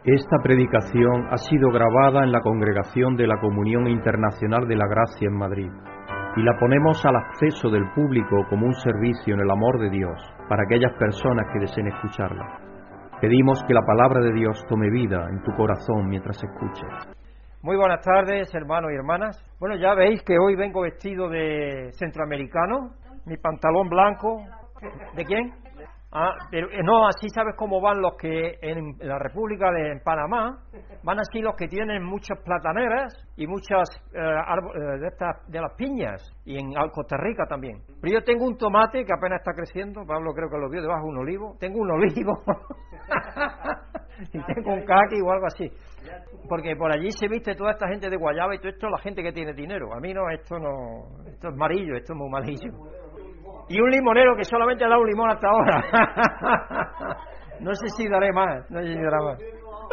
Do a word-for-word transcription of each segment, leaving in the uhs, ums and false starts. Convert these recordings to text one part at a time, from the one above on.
Esta predicación ha sido grabada en la Congregación de la Comunión Internacional de la Gracia en Madrid y la ponemos al acceso del público como un servicio en el amor de Dios para aquellas personas que deseen escucharla. Pedimos que la palabra de Dios tome vida en tu corazón mientras escuches. Muy buenas tardes, hermanos y hermanas. Bueno, ya veis que hoy vengo vestido de centroamericano, mi pantalón blanco. ¿De quién? Ah, pero no, así sabes cómo van los que en la República de en Panamá, van así los que tienen muchas plataneras y muchas eh, árboles, eh, de estas de las piñas, y en Costa Rica también. Pero yo tengo un tomate que apenas está creciendo, Pablo creo que lo vio debajo de un olivo, tengo un olivo y tengo un caqui o algo así, porque por allí se viste toda esta gente de guayaba y todo esto, la gente que tiene dinero. A mí no, esto no, esto es amarillo, esto es muy malillo. Y un limonero que solamente ha dado un limón hasta ahora. No sé si daré más, no sé si daré más.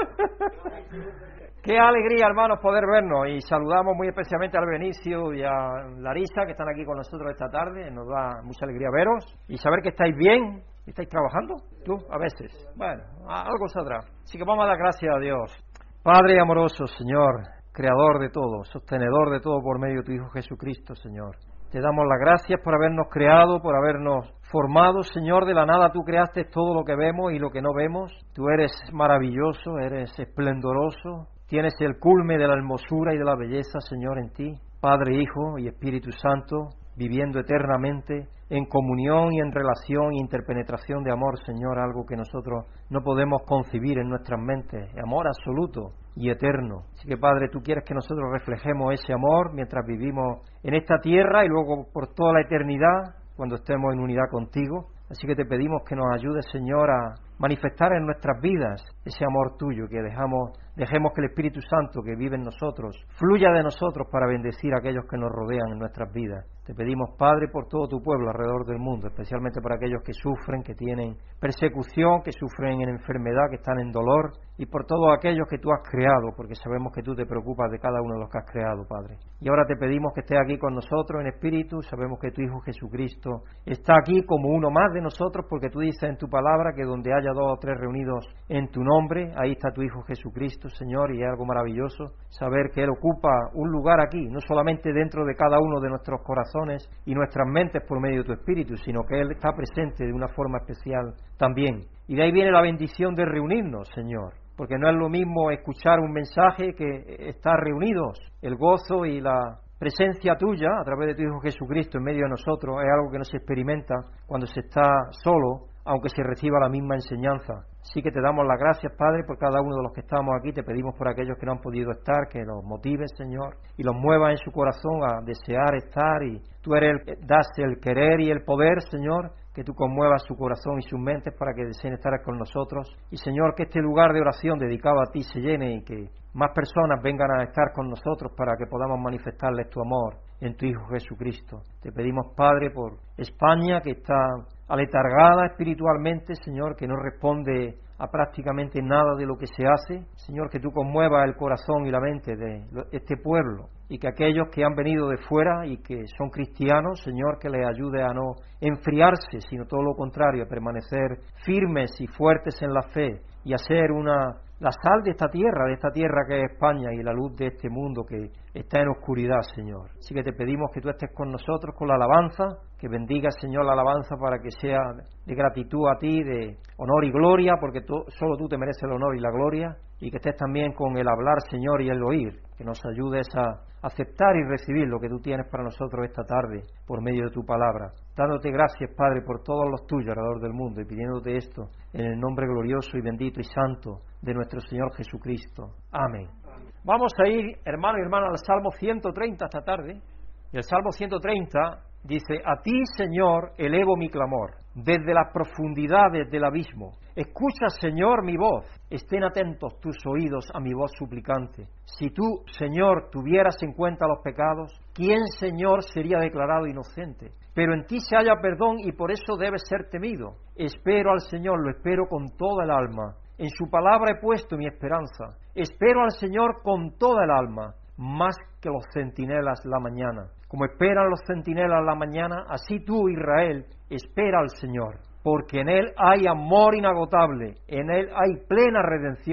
Qué alegría, hermanos, poder vernos, y saludamos muy especialmente al Benicio y a Larisa, que están aquí con nosotros esta tarde. Nos da mucha alegría veros y saber que estáis bien. ¿Estáis trabajando? ¿Tú? A veces. Bueno, algo saldrá. Así que vamos a dar gracias a Dios. Padre amoroso, Señor, creador de todo, sostenedor de todo por medio de tu Hijo Jesucristo, Señor. Te damos las gracias por habernos creado, por habernos formado, Señor. De la nada tú creaste todo lo que vemos y lo que no vemos. Tú eres maravilloso, eres esplendoroso. Tienes el culme de la hermosura y de la belleza, Señor, en ti. Padre, Hijo y Espíritu Santo, viviendo eternamente en comunión y en relación e interpenetración de amor, Señor, algo que nosotros no podemos concebir en nuestras mentes, amor absoluto y eterno. Así que, Padre, tú quieres que nosotros reflejemos ese amor mientras vivimos en esta tierra y luego por toda la eternidad cuando estemos en unidad contigo. Así que te pedimos que nos ayudes, Señor, a manifestar en nuestras vidas ese amor tuyo, que dejamos, dejemos que el Espíritu Santo que vive en nosotros fluya de nosotros para bendecir a aquellos que nos rodean en nuestras vidas. Te pedimos, Padre, por todo tu pueblo alrededor del mundo, especialmente por aquellos que sufren, que tienen persecución, que sufren en enfermedad, que están en dolor, y por todos aquellos que tú has creado, porque sabemos que tú te preocupas de cada uno de los que has creado, Padre. Y ahora te pedimos que estés aquí con nosotros en espíritu. Sabemos que tu Hijo Jesucristo está aquí como uno más de nosotros, porque tú dices en tu palabra que donde haya dos o tres reunidos en tu nombre, ahí está tu Hijo Jesucristo, Señor, y es algo maravilloso saber que Él ocupa un lugar aquí, no solamente dentro de cada uno de nuestros corazones y nuestras mentes por medio de tu Espíritu, sino que Él está presente de una forma especial también. Y de ahí viene la bendición de reunirnos, Señor, porque no es lo mismo escuchar un mensaje que estar reunidos. El gozo y la presencia tuya a través de tu Hijo Jesucristo en medio de nosotros es algo que no se experimenta cuando se está solo, aunque se reciba la misma enseñanza. Así que te damos las gracias, Padre, por cada uno de los que estamos aquí. Te pedimos por aquellos que no han podido estar, que los motives, Señor, y los muevas en su corazón a desear estar. Y tú eres el, das el querer y el poder, Señor, que tú conmuevas su corazón y sus mentes para que deseen estar con nosotros. Y, Señor, que este lugar de oración dedicado a ti se llene y que más personas vengan a estar con nosotros para que podamos manifestarles tu amor en tu Hijo Jesucristo. Te pedimos, Padre, por España, que está aletargada espiritualmente, Señor, que no responde a prácticamente nada de lo que se hace. Señor, que tú conmuevas el corazón y la mente de este pueblo, y que aquellos que han venido de fuera y que son cristianos, Señor, que les ayude a no enfriarse, sino todo lo contrario, a permanecer firmes y fuertes en la fe y a ser una la sal de esta tierra, de esta tierra que es España, y la luz de este mundo que está en oscuridad, Señor. Así que te pedimos que tú estés con nosotros con la alabanza, que bendiga, Señor, la alabanza para que sea de gratitud a ti, de honor y gloria, porque tú, solo tú te mereces el honor y la gloria, y que estés también con el hablar, Señor, y el oír, que nos ayudes a aceptar y recibir lo que tú tienes para nosotros esta tarde por medio de tu palabra. Dándote gracias, Padre, por todos los tuyos alrededor del mundo, y pidiéndote esto en el nombre glorioso y bendito y santo de nuestro Señor Jesucristo. Amén. Vamos a ir, hermano y hermana, al Salmo ciento treinta esta tarde. Y el Salmo ciento treinta dice: a ti, Señor, elevo mi clamor desde las profundidades del abismo. Escucha, Señor, mi voz. Estén atentos tus oídos a mi voz suplicante. Si tú, Señor, tuvieras en cuenta los pecados, ¿quién, Señor, sería declarado inocente? Pero en ti se halla perdón y por eso debes ser temido. Espero al Señor, lo espero con toda el alma. En su palabra he puesto mi esperanza. Espero al Señor con toda el alma, más que los centinelas la mañana. Como esperan los centinelas la mañana, así tú, Israel, espera al Señor. Porque en Él hay amor inagotable, en Él hay plena redención.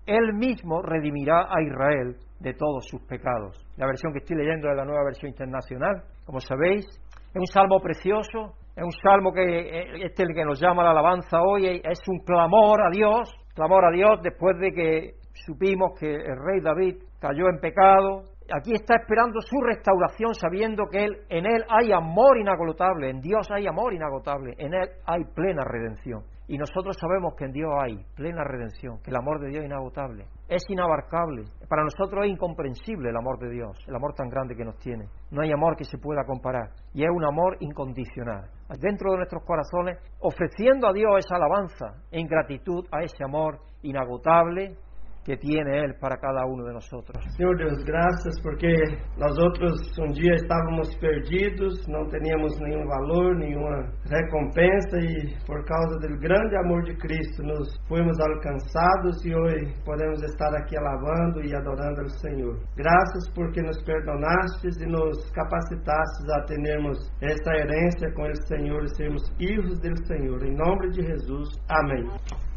Él mismo redimirá a Israel de todos sus pecados. La versión que estoy leyendo es la Nueva Versión Internacional, como sabéis. Es un salmo precioso, es un salmo que este es el que nos llama a la alabanza hoy, es un clamor a Dios, clamor a Dios después de que supimos que el rey David cayó en pecado. Aquí está esperando su restauración, sabiendo que él, en Él hay amor inagotable, en Dios hay amor inagotable, en Él hay plena redención. Y nosotros sabemos que en Dios hay plena redención, que el amor de Dios es inagotable, es inabarcable. Para nosotros es incomprensible el amor de Dios, el amor tan grande que nos tiene. No hay amor que se pueda comparar, y es un amor incondicional. Dentro de nuestros corazones, ofreciendo a Dios esa alabanza en gratitud a ese amor inagotable que tiene Él para cada uno de nosotros. Senhor Deus, graças porque nós outros um dia estávamos perdidos, não teníamos nenhum valor, nenhuma recompensa e por causa do grande amor de Cristo nos fomos alcançados e hoje podemos estar aqui alabando e adorando ao Senhor. Graças porque nos perdonastes e nos capacitastes a termos esta herência com o Senhor e sermos filhos do Senhor. Em nome de Jesus. Amém.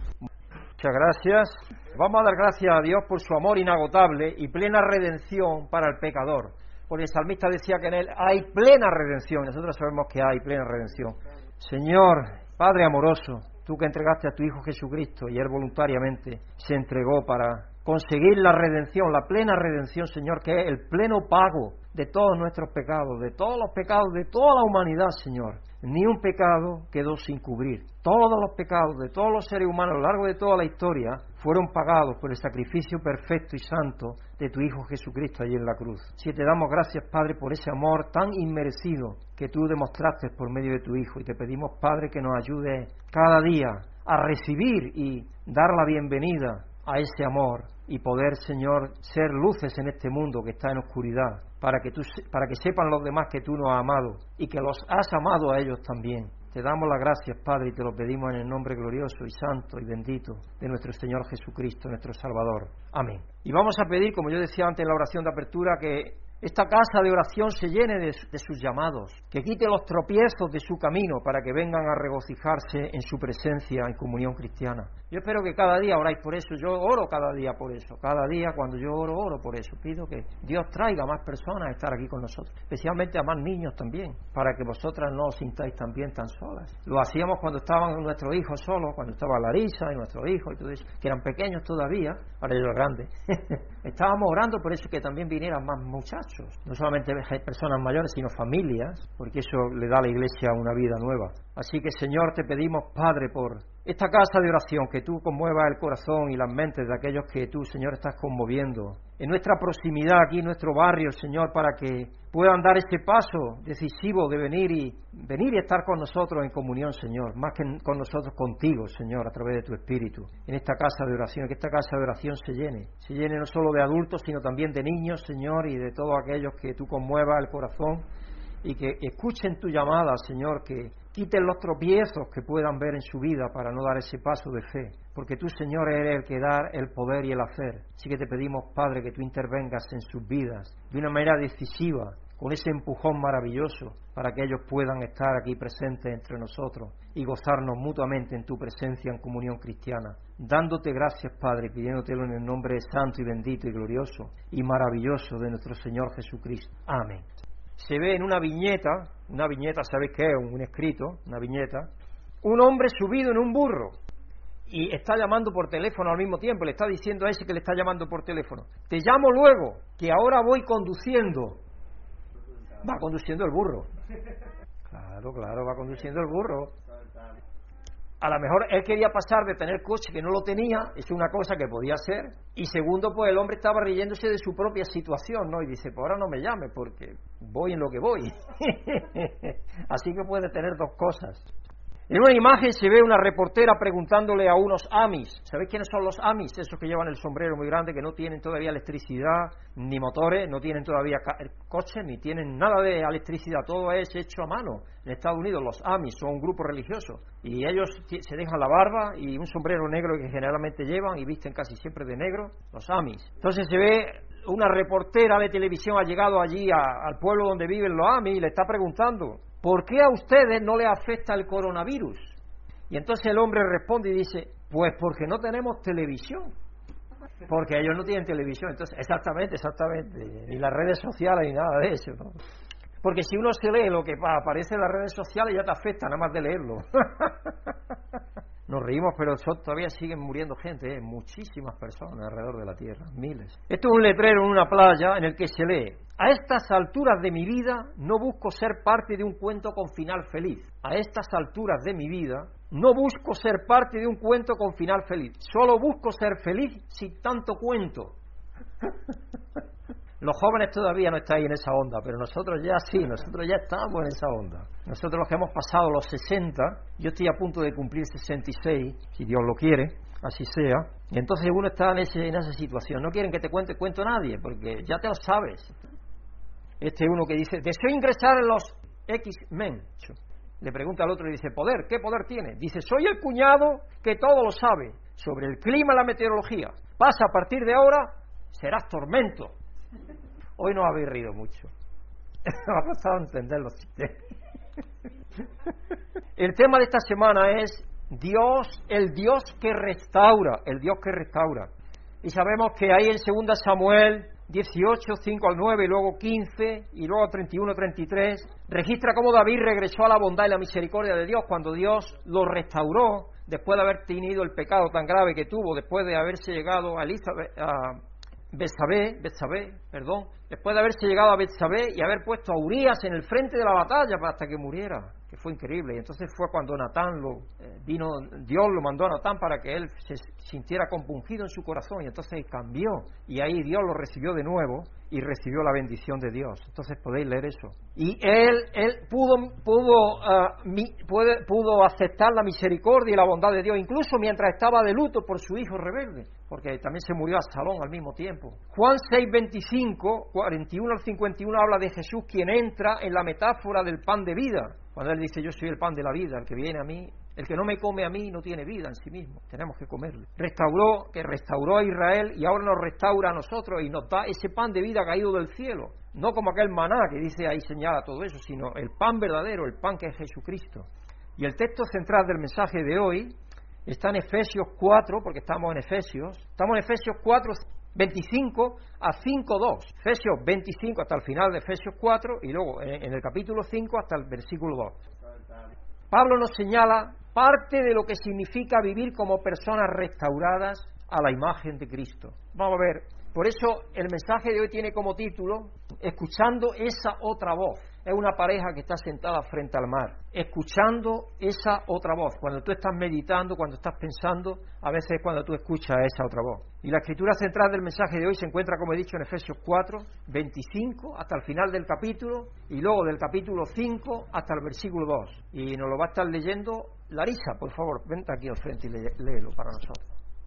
Muchas gracias. Vamos a dar gracias a Dios por su amor inagotable y plena redención para el pecador. Porque el salmista decía que en Él hay plena redención. Nosotros sabemos que hay plena redención. Señor, Padre amoroso, tú que entregaste a tu Hijo Jesucristo y Él voluntariamente se entregó para conseguir la redención, la plena redención, Señor, que es el pleno pago de todos nuestros pecados, de todos los pecados de toda la humanidad, Señor. Ni un pecado quedó sin cubrir. Todos los pecados de todos los seres humanos a lo largo de toda la historia fueron pagados por el sacrificio perfecto y santo de tu Hijo Jesucristo allí en la cruz. Si te damos gracias, Padre, por ese amor tan inmerecido que tú demostraste por medio de tu Hijo, y te pedimos, Padre, que nos ayude cada día a recibir y dar la bienvenida a ese amor y poder, Señor, ser luces en este mundo que está en oscuridad, para que tú, para que sepan los demás que tú nos has amado y que los has amado a ellos también. Te damos las gracias, Padre, y te lo pedimos en el nombre glorioso y santo y bendito de nuestro Señor Jesucristo, nuestro Salvador. Amén. Y vamos a pedir, como yo decía antes en la oración de apertura, que esta casa de oración se llene de, de sus llamados, que quite los tropiezos de su camino para que vengan a regocijarse en su presencia en comunión cristiana. Yo espero que cada día oráis por eso. Yo oro cada día por eso. Cada día cuando yo oro, oro por eso. Pido que Dios traiga más personas a estar aquí con nosotros, especialmente a más niños también, para que vosotras no os sintáis también tan solas. Lo hacíamos cuando estaban nuestros hijos solos, cuando estaba Larisa y nuestros hijos y todo eso, que eran pequeños todavía, ahora ellos grandes. Estábamos orando por eso, que también vinieran más muchachos, no solamente personas mayores, sino familias, porque eso le da a la Iglesia una vida nueva. Así que, Señor, te pedimos, Padre, por esta casa de oración, que tú conmuevas el corazón y las mentes de aquellos que tú, Señor, estás conmoviendo en nuestra proximidad, aquí en nuestro barrio, Señor, para que puedan dar ese paso decisivo de venir y venir y estar con nosotros en comunión, Señor, más que con nosotros, contigo, Señor, a través de tu Espíritu, en esta casa de oración, que esta casa de oración se llene, se llene no solo de adultos, sino también de niños, Señor, y de todos aquellos que tú conmuevas el corazón y que escuchen tu llamada, Señor, que quiten los tropiezos que puedan ver en su vida para no dar ese paso de fe, porque tú, Señor, eres el que da el poder y el hacer. Así que te pedimos, Padre, que tú intervengas en sus vidas de una manera decisiva, con ese empujón maravilloso, para que ellos puedan estar aquí presentes entre nosotros y gozarnos mutuamente en tu presencia en comunión cristiana. Dándote gracias, Padre, pidiéndotelo en el nombre santo y bendito y glorioso y maravilloso de nuestro Señor Jesucristo. Amén. Se ve en una viñeta, una viñeta, ¿sabéis qué es? Un escrito, una viñeta, un hombre subido en un burro y está llamando por teléfono al mismo tiempo, le está diciendo a ese que le está llamando por teléfono: te llamo luego, que ahora voy conduciendo. Va conduciendo el burro. Claro, claro, va conduciendo el burro. A lo mejor él quería pasar de tener coche que no lo tenía, es una cosa que podía ser, y segundo, pues el hombre estaba riéndose de su propia situación, ¿no? Y dice, pues ahora no me llame porque voy en lo que voy. Así que puede tener dos cosas. En una imagen se ve una reportera preguntándole a unos amis. ¿Sabéis quiénes son los amis? Esos que llevan el sombrero muy grande, que no tienen todavía electricidad ni motores, no tienen todavía coches, ni tienen nada de electricidad, todo es hecho a mano. En Estados Unidos los amis son un grupo religioso y ellos se dejan la barba y un sombrero negro que generalmente llevan y visten casi siempre de negro, los amis. Entonces se ve una reportera de televisión, ha llegado allí a, al pueblo donde viven los amis y le está preguntando: ¿por qué a ustedes no les afecta el coronavirus? Y entonces el hombre responde y dice: pues porque no tenemos televisión. Porque ellos no tienen televisión, entonces, exactamente, exactamente, ni las redes sociales ni nada de eso, ¿no? Porque si uno se lee lo que aparece en las redes sociales ya te afecta nada más de leerlo. Nos reímos, pero todavía siguen muriendo gente, ¿eh? Muchísimas personas alrededor de la Tierra, miles. Esto es un letrero en una playa en el que se lee: a estas alturas de mi vida no busco ser parte de un cuento con final feliz. A estas alturas de mi vida no busco ser parte de un cuento con final feliz. Solo busco ser feliz sin tanto cuento. Los jóvenes todavía no estáis en esa onda, pero nosotros ya sí, nosotros ya estamos en esa onda. Nosotros los que hemos pasado los sesenta, yo estoy a punto de cumplir sesenta y seis, si Dios lo quiere, así sea, y entonces uno está en, ese, en esa situación. No quieren que te cuente cuento nadie, porque ya te lo sabes. Este es uno que dice: deseo ingresar en los X-Men. Le pregunta al otro y dice: ¿poder? ¿Qué poder tiene? Dice: soy el cuñado que todo lo sabe sobre el clima y la meteorología. Pasa a partir de ahora, serás tormento. Hoy no habéis reído mucho. Me ha costado entenderlo. El tema de esta semana es Dios, el Dios que restaura, el Dios que restaura. Y sabemos que ahí en segunda Samuel dieciocho, cinco al nueve, y luego quince, y luego treinta y uno, treinta y tres, registra cómo David regresó a la bondad y la misericordia de Dios cuando Dios lo restauró, después de haber tenido el pecado tan grave que tuvo, después de haberse llegado a Elizabeth, a Betsabé, Betsabé, perdón, después de haberse llegado a Betsabé y haber puesto a Urías en el frente de la batalla hasta que muriera, que fue increíble. Y entonces fue cuando Natán lo eh, vino, Dios lo mandó a Natán para que él se sintiera compungido en su corazón, y entonces cambió, y ahí Dios lo recibió de nuevo y recibió la bendición de Dios. Entonces podéis leer eso. Y él él pudo pudo uh, mi, puede, pudo aceptar la misericordia y la bondad de Dios, incluso mientras estaba de luto por su hijo rebelde, porque también se murió Absalón al mismo tiempo. Juan seis, veinticinco, cuarenta y uno al cincuenta y uno habla de Jesús, quien entra en la metáfora del pan de vida, cuando él dice: yo soy el pan de la vida, el que viene a mí, el que no me come a mí no tiene vida en sí mismo, tenemos que comerle. Restauró, que restauró a Israel y ahora nos restaura a nosotros y nos da ese pan de vida caído del cielo, no como aquel maná que dice ahí, señala todo eso, sino el pan verdadero, el pan que es Jesucristo. Y el texto central del mensaje de hoy está en Efesios cuatro, porque estamos en Efesios, estamos en Efesios cuatro, veinticinco a cinco, dos, Efesios veinticinco hasta el final de Efesios cuatro, y luego en el capítulo cinco hasta el versículo dos. Pablo nos señala parte de lo que significa vivir como personas restauradas a la imagen de Cristo. Vamos a ver, por eso el mensaje de hoy tiene como título: escuchando esa otra voz. Es una pareja que está sentada frente al mar, escuchando esa otra voz. Cuando tú estás meditando, cuando estás pensando, a veces es cuando tú escuchas esa otra voz. Y la escritura central del mensaje de hoy se encuentra, como he dicho, en Efesios cuatro, veinticinco, hasta el final del capítulo, y luego del capítulo cinco hasta el versículo dos. Y nos lo va a estar leyendo Larisa. Por favor, vente aquí al frente y léelo para nosotros.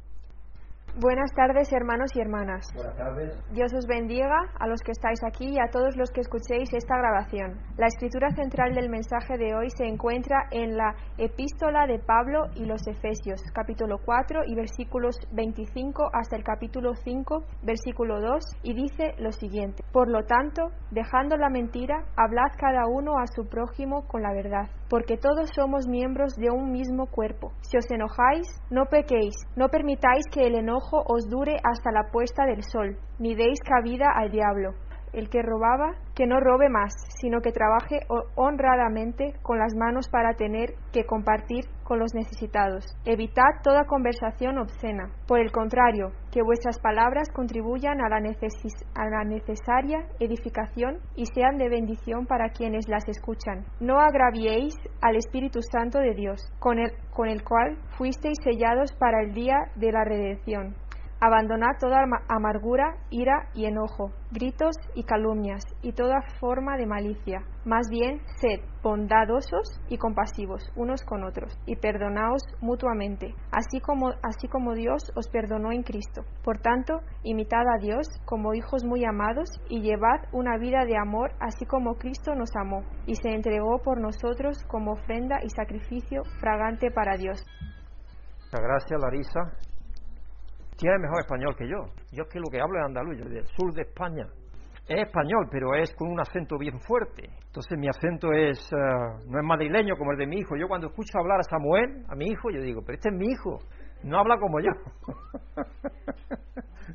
Buenas tardes, hermanos y hermanas. Buenas tardes. Dios os bendiga a los que estáis aquí y a todos los que escuchéis esta grabación. La escritura central del mensaje de hoy se encuentra en la epístola de Pablo y los Efesios, capítulo cuatro y versículos veinticinco hasta el capítulo cinco, versículo dos, y dice lo siguiente: por lo tanto, dejando la mentira, hablad cada uno a su prójimo con la verdad, porque todos somos miembros de un mismo cuerpo. Si os enojáis, no pequéis, no permitáis que el enojo os dure hasta la puesta del sol, ni deis cabida al diablo. El que robaba, que no robe más, sino que trabaje honradamente con las manos para tener que compartir con los necesitados. Evitad toda conversación obscena. Por el contrario, que vuestras palabras contribuyan a la, neces- a la necesaria edificación y sean de bendición para quienes las escuchan. No agraviéis al Espíritu Santo de Dios, con el, con el cual fuisteis sellados para el día de la redención. Abandonad toda amargura, ira y enojo, gritos y calumnias, y toda forma de malicia. Más bien, sed bondadosos y compasivos unos con otros, y perdonaos mutuamente, así como, así como Dios os perdonó en Cristo. Por tanto, imitad a Dios como hijos muy amados, y llevad una vida de amor, así como Cristo nos amó, y se entregó por nosotros como ofrenda y sacrificio fragante para Dios. Muchas gracias, Larisa. Tiene mejor español que yo. Yo es que lo que hablo es andaluz, yo del sur de España. Es español, pero es con un acento bien fuerte. Entonces mi acento es uh, no es madrileño como el de mi hijo. Yo cuando escucho hablar a Samuel, a mi hijo, yo digo, pero este es mi hijo, no habla como yo.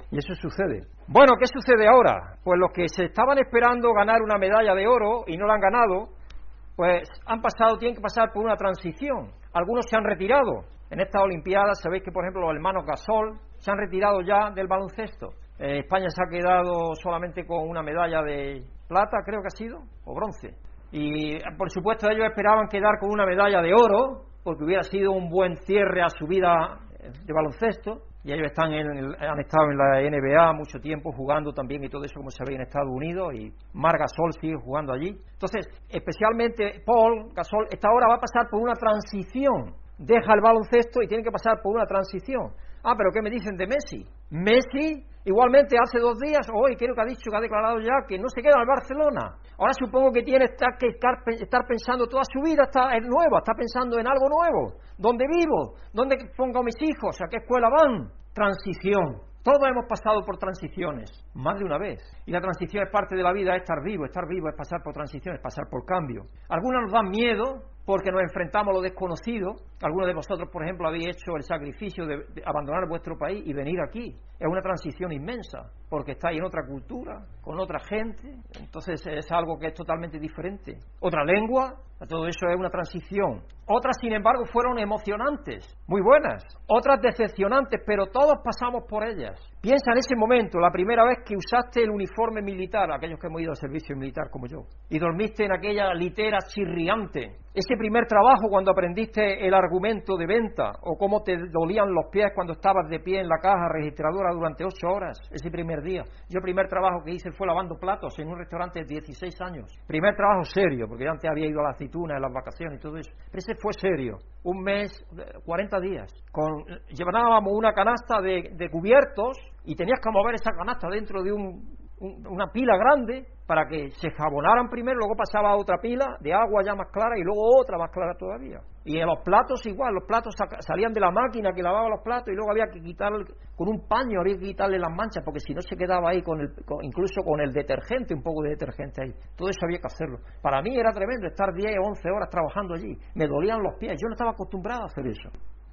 Y eso sucede. Bueno, ¿qué sucede ahora? Pues los que se estaban esperando ganar una medalla de oro y no la han ganado, pues han pasado, tienen que pasar por una transición. Algunos se han retirado. En estas Olimpiadas sabéis que, por ejemplo, los hermanos Gasol se han retirado ya del baloncesto. Eh, España se ha quedado solamente con una medalla de plata, creo que ha sido, o bronce. Y, por supuesto, ellos esperaban quedar con una medalla de oro, porque hubiera sido un buen cierre a su vida de baloncesto. Y ellos están en el, han estado en la N B A mucho tiempo jugando también y todo eso, como sabéis, en Estados Unidos, y Marc Gasol sigue jugando allí. Entonces, especialmente Paul Gasol, esta ahora va a pasar por una transición. Deja el baloncesto y tiene que pasar por una transición. Ah, pero ¿qué me dicen de Messi? Messi, igualmente hace dos días, hoy creo que ha dicho, que ha declarado ya que no se queda en Barcelona. Ahora supongo que tiene que estar pensando toda su vida, está en nueva, está pensando en algo nuevo. ¿Dónde vivo? ¿Dónde pongo a mis hijos? ¿A qué escuela van? Transición. Todos hemos pasado por transiciones, más de una vez. Y la transición es parte de la vida, es estar vivo. Estar vivo es pasar por transiciones, pasar por cambio. Algunas nos dan miedo porque nos enfrentamos a lo desconocido. Algunos de vosotros, por ejemplo, habéis hecho el sacrificio de, de abandonar vuestro país y venir aquí. Es una transición inmensa, porque estáis en otra cultura, con otra gente. Entonces es algo que es totalmente diferente. Otra lengua, todo eso es una transición. Otras, sin embargo, fueron emocionantes, muy buenas. Otras decepcionantes, pero todos pasamos por ellas. Piensa en ese momento, la primera vez que usaste el uniforme militar, aquellos que hemos ido al servicio militar como yo, y dormiste en aquella litera chirriante. Ese primer trabajo cuando aprendiste el argumento de venta, o cómo te dolían los pies cuando estabas de pie en la caja registradora durante ocho horas, ese primer día. Yo el primer trabajo que hice fue lavando platos en un restaurante de dieciséis años. Primer trabajo serio, porque yo antes había ido a la aceituna en las vacaciones y todo eso. Pero ese fue serio. Un mes, cuarenta días. Con, llevábamos una canasta de, de cubiertos y tenías que mover esa canasta dentro de un, un, una pila grande para que se jabonaran primero, luego pasaba a otra pila de agua ya más clara y luego otra más clara todavía. Y en los platos igual, los platos salían de la máquina que lavaba los platos y luego había que quitar, con un paño había que quitarle las manchas, porque si no se quedaba ahí, con el, con, incluso con el detergente, un poco de detergente ahí. Todo eso había que hacerlo. Para mí era tremendo estar diez o once horas trabajando allí. Me dolían los pies, yo no estaba acostumbrado a hacer eso.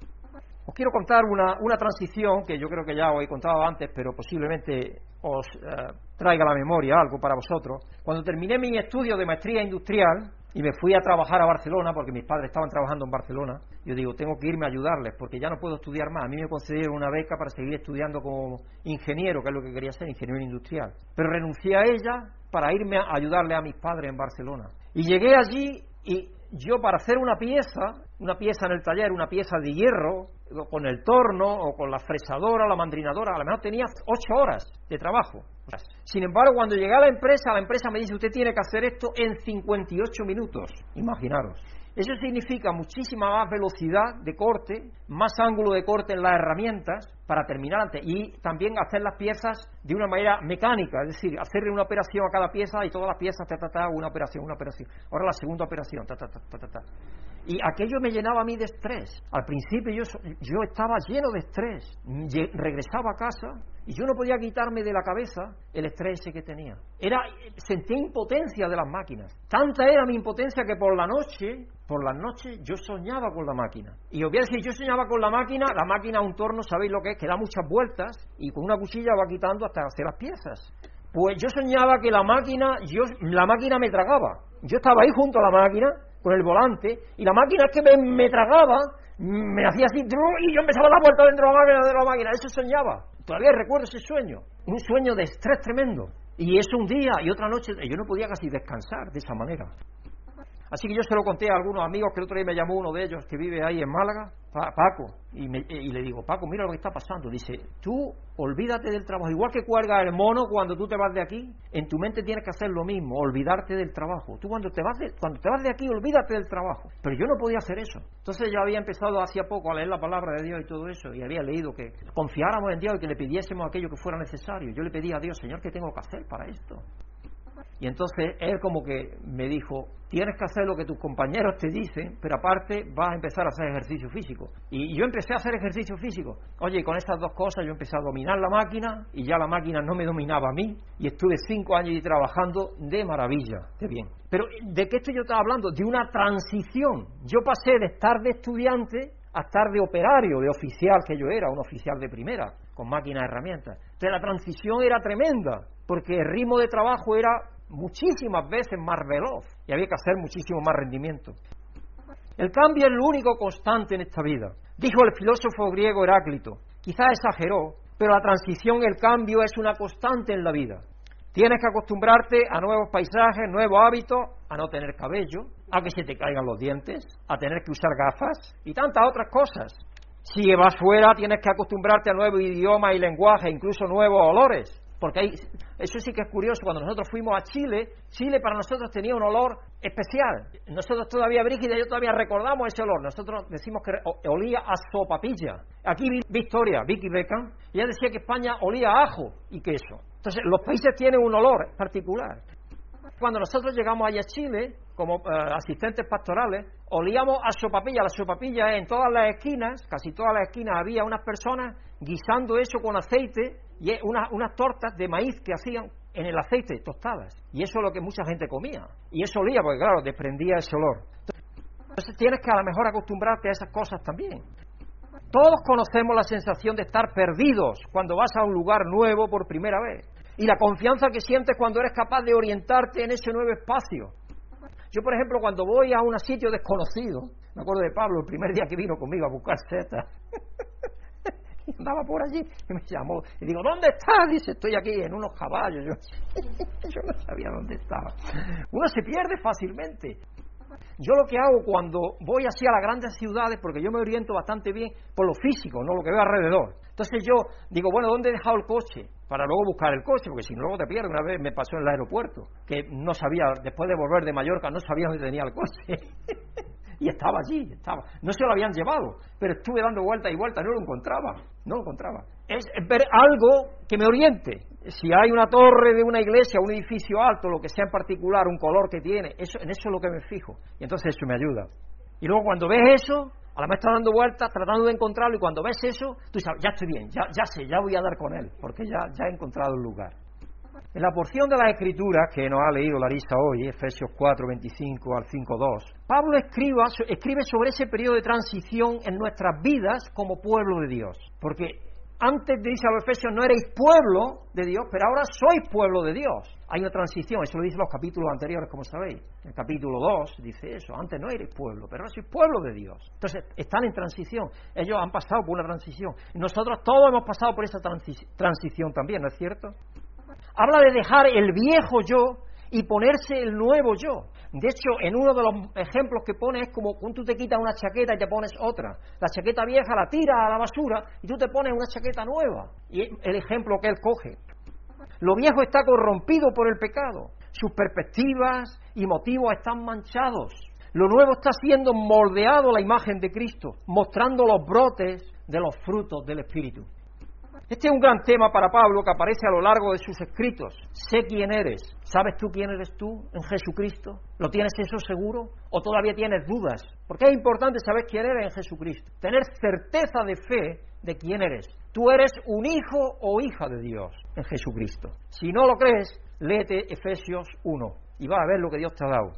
Os quiero contar una, una transición que yo creo que ya os he contado antes, pero posiblemente os eh, traiga a la memoria algo para vosotros. Cuando terminé mi estudio de maestría industrial y me fui a trabajar a Barcelona, porque mis padres estaban trabajando en Barcelona, yo digo, tengo que irme a ayudarles, porque ya no puedo estudiar más. A mí me concedieron una beca para seguir estudiando como ingeniero, que es lo que quería ser, ingeniero industrial. Pero renuncié a ella para irme a ayudarle a mis padres en Barcelona. Y llegué allí y yo, para hacer una pieza, una pieza en el taller, una pieza de hierro, con el torno o con la fresadora, la mandrinadora, a lo mejor tenía ocho horas de trabajo. Sin embargo, cuando llegué a la empresa, la empresa me dice, usted tiene que hacer esto en cincuenta y ocho minutos. Imaginaros. Eso significa muchísima más velocidad de corte, más ángulo de corte en las herramientas para terminar antes, y también hacer las piezas de una manera mecánica, es decir, hacerle una operación a cada pieza y todas las piezas, ta, ta, ta, una operación, una operación. Ahora la segunda operación, ta, ta, ta, ta, ta, ta. Y aquello me llenaba a mí de estrés. Al principio yo, yo estaba lleno de estrés. Regresaba a casa y yo no podía quitarme de la cabeza el estrés ese que tenía. Era, sentía impotencia de las máquinas. Tanta era mi impotencia que por la noche, por las noches, yo soñaba con la máquina. Y os voy a decir, yo soñaba con la máquina, la máquina, un torno, ¿sabéis lo que es? Que da muchas vueltas y con una cuchilla va quitando hasta hacer las piezas. Pues yo soñaba que la máquina, yo, la máquina me tragaba. Yo estaba ahí junto a la máquina, con el volante, y la máquina es que me, me tragaba, me hacía así, y yo empezaba a dar vuelta dentro de la máquina, de la máquina, eso soñaba. Todavía recuerdo ese sueño, un sueño de estrés tremendo. Y eso un día y otra noche, yo no podía casi descansar de esa manera. Así que yo se lo conté a algunos amigos, que el otro día me llamó uno de ellos que vive ahí en Málaga, Paco, y, me, y le digo, Paco, mira lo que está pasando. Dice, tú olvídate del trabajo, igual que cuelga el mono cuando tú te vas de aquí, en tu mente tienes que hacer lo mismo, olvidarte del trabajo. Tú cuando te vas de, cuando te vas de aquí, olvídate del trabajo. Pero yo no podía hacer eso. Entonces yo había empezado hacía poco a leer la palabra de Dios y todo eso, y había leído que confiáramos en Dios y que le pidiésemos aquello que fuera necesario. Yo le pedí a Dios, Señor, ¿qué tengo que hacer para esto? Y entonces él como que me dijo, tienes que hacer lo que tus compañeros te dicen, pero aparte vas a empezar a hacer ejercicio físico. Y yo empecé a hacer ejercicio físico. Oye, y con estas dos cosas yo empecé a dominar la máquina, y ya la máquina no me dominaba a mí, y estuve cinco años ahí trabajando de maravilla, de bien. Pero ¿de qué estoy yo hablando? De una transición. Yo pasé de estar de estudiante a estar de operario, de oficial que yo era, un oficial de primera, con máquinas y herramientas. Entonces la transición era tremenda, porque el ritmo de trabajo era muchísimas veces más veloz y había que hacer muchísimo más rendimiento. El cambio es lo único constante en esta vida. Dijo el filósofo griego Heráclito, quizás exageró, pero la transición, el cambio es una constante en la vida. Tienes que acostumbrarte a nuevos paisajes, nuevos hábitos, a no tener cabello, a que se te caigan los dientes, a tener que usar gafas y tantas otras cosas. Si vas fuera tienes que acostumbrarte a nuevos idiomas y lenguajes, incluso nuevos olores. Porque hay, eso sí que es curioso, cuando nosotros fuimos a Chile, Chile para nosotros tenía un olor especial. Nosotros todavía, Brígida y yo todavía recordamos ese olor. Nosotros decimos que olía a sopapilla. Aquí Victoria, Vicky Beckham, ella decía que España olía a ajo y queso. Entonces, los países tienen un olor particular. Cuando nosotros llegamos allá a Chile, como uh, asistentes pastorales, olíamos a sopapilla. La sopapilla en todas las esquinas, casi todas las esquinas, había unas personas guisando eso con aceite y unas, unas tortas de maíz que hacían en el aceite, tostadas. Y eso es lo que mucha gente comía. Y eso olía, porque claro, desprendía ese olor. Entonces tienes que a lo mejor acostumbrarte a esas cosas también. Todos conocemos la sensación de estar perdidos cuando vas a un lugar nuevo por primera vez. Y la confianza que sientes cuando eres capaz de orientarte en ese nuevo espacio. Yo, por ejemplo, cuando voy a un sitio desconocido, me acuerdo de Pablo, el primer día que vino conmigo a buscar setas, y andaba por allí y me llamó, y digo, ¿dónde estás? Dice, estoy aquí en unos caballos. Yo, yo no sabía dónde estaba. Uno se pierde fácilmente. Yo lo que hago cuando voy así a las grandes ciudades, porque yo me oriento bastante bien por lo físico, no lo que veo alrededor. Entonces yo digo, bueno, ¿dónde he dejado el coche? Para luego buscar el coche, porque si no luego te pierdes. Una vez me pasó en el aeropuerto, que no sabía, después de volver de Mallorca, no sabía dónde tenía el coche. Y estaba allí, estaba. No se lo habían llevado, pero estuve dando vueltas y vueltas, no lo encontraba, no lo encontraba. Es ver algo que me oriente. Si hay una torre de una iglesia, un edificio alto, lo que sea en particular, un color que tiene, eso, en eso es lo que me fijo. Y entonces eso me ayuda. Y luego cuando ves eso, a la vez estás dando vueltas, tratando de encontrarlo, y cuando ves eso, tú sabes, ya estoy bien, ya, ya sé, ya voy a dar con él, porque ya, ya he encontrado el lugar. En la porción de las Escrituras que nos ha leído Larisa hoy, Efesios cuatro, veinticinco al cinco, dos, Pablo escriba, escribe sobre ese periodo de transición en nuestras vidas como pueblo de Dios. Porque antes dice a los Efesios, no erais pueblo de Dios, pero ahora sois pueblo de Dios. Hay una transición, eso lo dice en los capítulos anteriores, como sabéis. En el capítulo dos dice eso, antes no erais pueblo, pero ahora sois pueblo de Dios. Entonces, están en transición, ellos han pasado por una transición. Nosotros todos hemos pasado por esa transi- transición también, ¿no es cierto? Habla de dejar el viejo yo y ponerse el nuevo yo. De hecho, en uno de los ejemplos que pone es como cuando tú te quitas una chaqueta y te pones otra. La chaqueta vieja la tiras a la basura y tú te pones una chaqueta nueva. Y el ejemplo que él coge. Lo viejo está corrompido por el pecado. Sus perspectivas y motivos están manchados. Lo nuevo está siendo moldeado a la imagen de Cristo, mostrando los brotes de los frutos del Espíritu. Este es un gran tema para Pablo que aparece a lo largo de sus escritos. Sé quién eres. ¿Sabes tú quién eres tú en Jesucristo? ¿Lo tienes eso seguro? ¿O todavía tienes dudas? Porque es importante saber quién eres en Jesucristo. Tener certeza de fe de quién eres. Tú eres un hijo o hija de Dios en Jesucristo. Si no lo crees, léete Efesios uno y vas a ver lo que Dios te ha dado.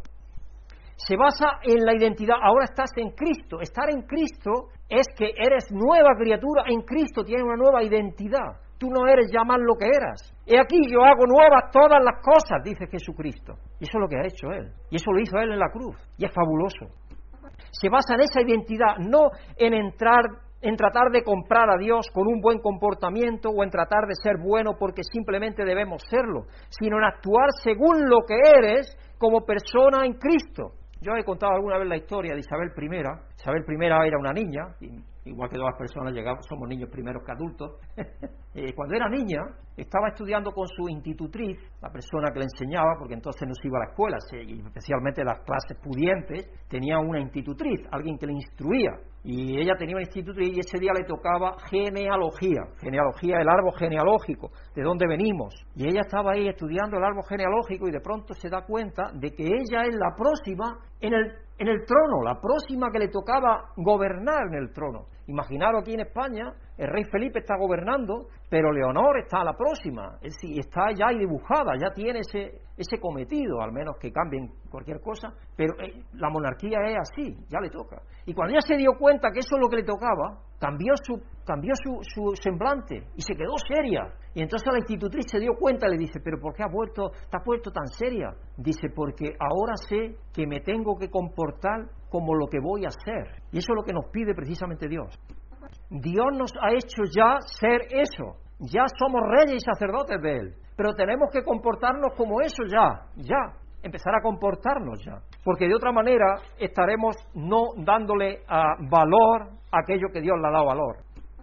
Se basa en la identidad. Ahora estás en Cristo. Estar en Cristo es que eres nueva criatura en Cristo, tienes una nueva identidad. Tú no eres ya más lo que eras. He aquí, yo hago nuevas todas las cosas, dice Jesucristo. Y eso es lo que ha hecho Él. Y eso lo hizo Él en la cruz. Y es fabuloso. Se basa en esa identidad, no en entrar, en tratar de comprar a Dios con un buen comportamiento o en tratar de ser bueno porque simplemente debemos serlo, sino en actuar según lo que eres como persona en Cristo. Yo he contado alguna vez la historia de Isabel primera. Isabel primera era una niña, igual que todas las personas llegamos, somos niños primeros que adultos. eh, cuando era niña, estaba estudiando con su institutriz, la persona que le enseñaba, porque entonces no se iba a la escuela, se, y especialmente las clases pudientes, tenía una institutriz, alguien que le instruía. Y ella tenía una institutriz y ese día le tocaba genealogía, genealogía, el árbol genealógico, de dónde venimos. Y ella estaba ahí estudiando el árbol genealógico y de pronto se da cuenta de que ella es la próxima en el, en el trono, la próxima que le tocaba gobernar en el trono. Imaginaros aquí en España, el rey Felipe está gobernando, pero Leonor está a la próxima, es decir, está ya ahí dibujada, ya tiene ese, ese cometido, al menos que cambien cualquier cosa, pero eh, la monarquía es así, ya le toca. Y cuando ella se dio cuenta que eso es lo que le tocaba, cambió su, cambió su, su semblante y se quedó seria. Y entonces la institutriz se dio cuenta y le dice, pero ¿por qué has vuelto, te has puesto tan seria? Dice, porque ahora sé que me tengo que comportar como lo que voy a hacer. Y eso es lo que nos pide precisamente Dios. Dios nos ha hecho ya ser eso. Ya somos reyes y sacerdotes de Él. Pero tenemos que comportarnos como eso ya, ya. Empezar a comportarnos ya. Porque de otra manera estaremos no dándole uh, valor a aquello que Dios le ha dado valor.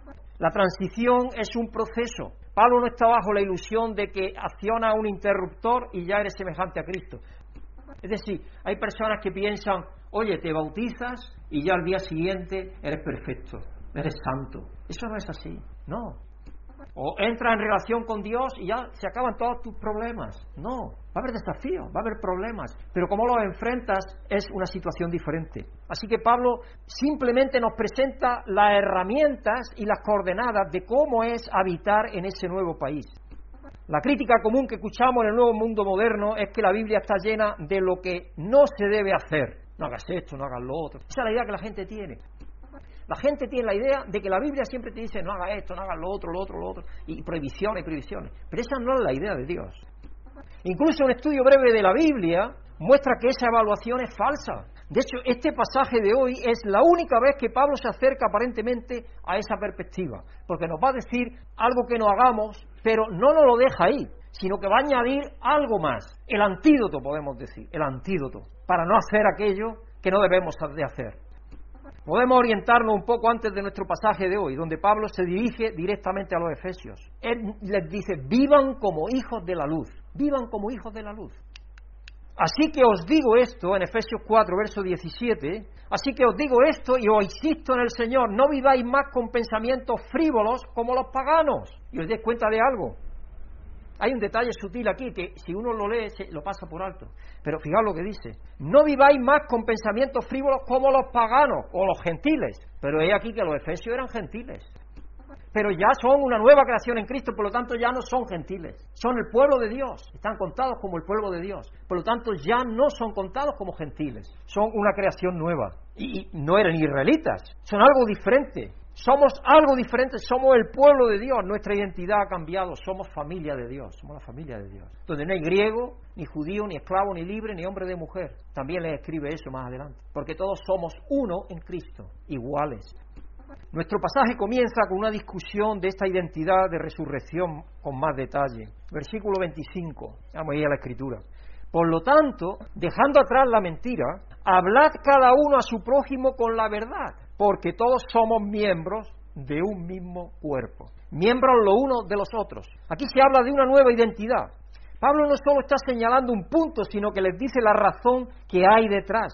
La transición es un proceso. Pablo no está bajo la ilusión de que acciona un interruptor y ya eres semejante a Cristo. Es decir, hay personas que piensan, oye, te bautizas y ya al día siguiente eres perfecto, eres santo. Eso no es así, no. O entras en relación con Dios y ya se acaban todos tus problemas. No, va a haber desafíos, va a haber problemas, pero como los enfrentas es una situación diferente. Así que Pablo simplemente nos presenta las herramientas y las coordenadas de cómo es habitar en ese nuevo país. La crítica común que escuchamos en el nuevo mundo moderno es que la Biblia está llena de lo que no se debe hacer. No hagas esto, no hagas lo otro. Esa es la idea que la gente tiene. La gente tiene la idea de que la Biblia siempre te dice no hagas esto, no hagas lo otro, lo otro, lo otro, y prohibiciones, prohibiciones. Pero esa no es la idea de Dios. Incluso un estudio breve de la Biblia muestra que esa evaluación es falsa. De hecho, este pasaje de hoy es la única vez que Pablo se acerca aparentemente a esa perspectiva, porque nos va a decir algo que no hagamos, pero no nos lo deja ahí, sino que va a añadir algo más, el antídoto, podemos decir, el antídoto, para no hacer aquello que no debemos de hacer. Podemos orientarnos un poco antes de nuestro pasaje de hoy, donde Pablo se dirige directamente a los efesios. Él les dice, vivan como hijos de la luz, vivan como hijos de la luz. Así que os digo esto, en Efesios cuatro, verso diecisiete, así que os digo esto y os insisto en el Señor, no viváis más con pensamientos frívolos como los paganos. Y os dais cuenta de algo. Hay un detalle sutil aquí que si uno lo lee se lo pasa por alto. Pero fijaos lo que dice. No viváis más con pensamientos frívolos como los paganos o los gentiles. Pero he aquí que los efesios eran gentiles. Pero ya son una nueva creación en Cristo, por lo tanto ya no son gentiles. Son el pueblo de Dios. Están contados como el pueblo de Dios. Por lo tanto ya no son contados como gentiles. Son una creación nueva. Y, y no eran israelitas. Son algo diferente. Somos algo diferente, somos el pueblo de Dios, nuestra identidad ha cambiado, somos familia de Dios, somos la familia de Dios, donde no hay griego, ni judío, ni esclavo, ni libre, ni hombre de mujer. También les escribe eso más adelante, porque todos somos uno en Cristo, iguales. Nuestro pasaje comienza con una discusión de esta identidad de resurrección con más detalle. Versículo veinticinco, vamos a ir a la escritura. Por lo tanto, dejando atrás la mentira, hablad cada uno a su prójimo con la verdad, porque todos somos miembros de un mismo cuerpo, miembros los unos de los otros. Aquí se habla de una nueva identidad. Pablo no solo está señalando un punto, sino que les dice la razón que hay detrás.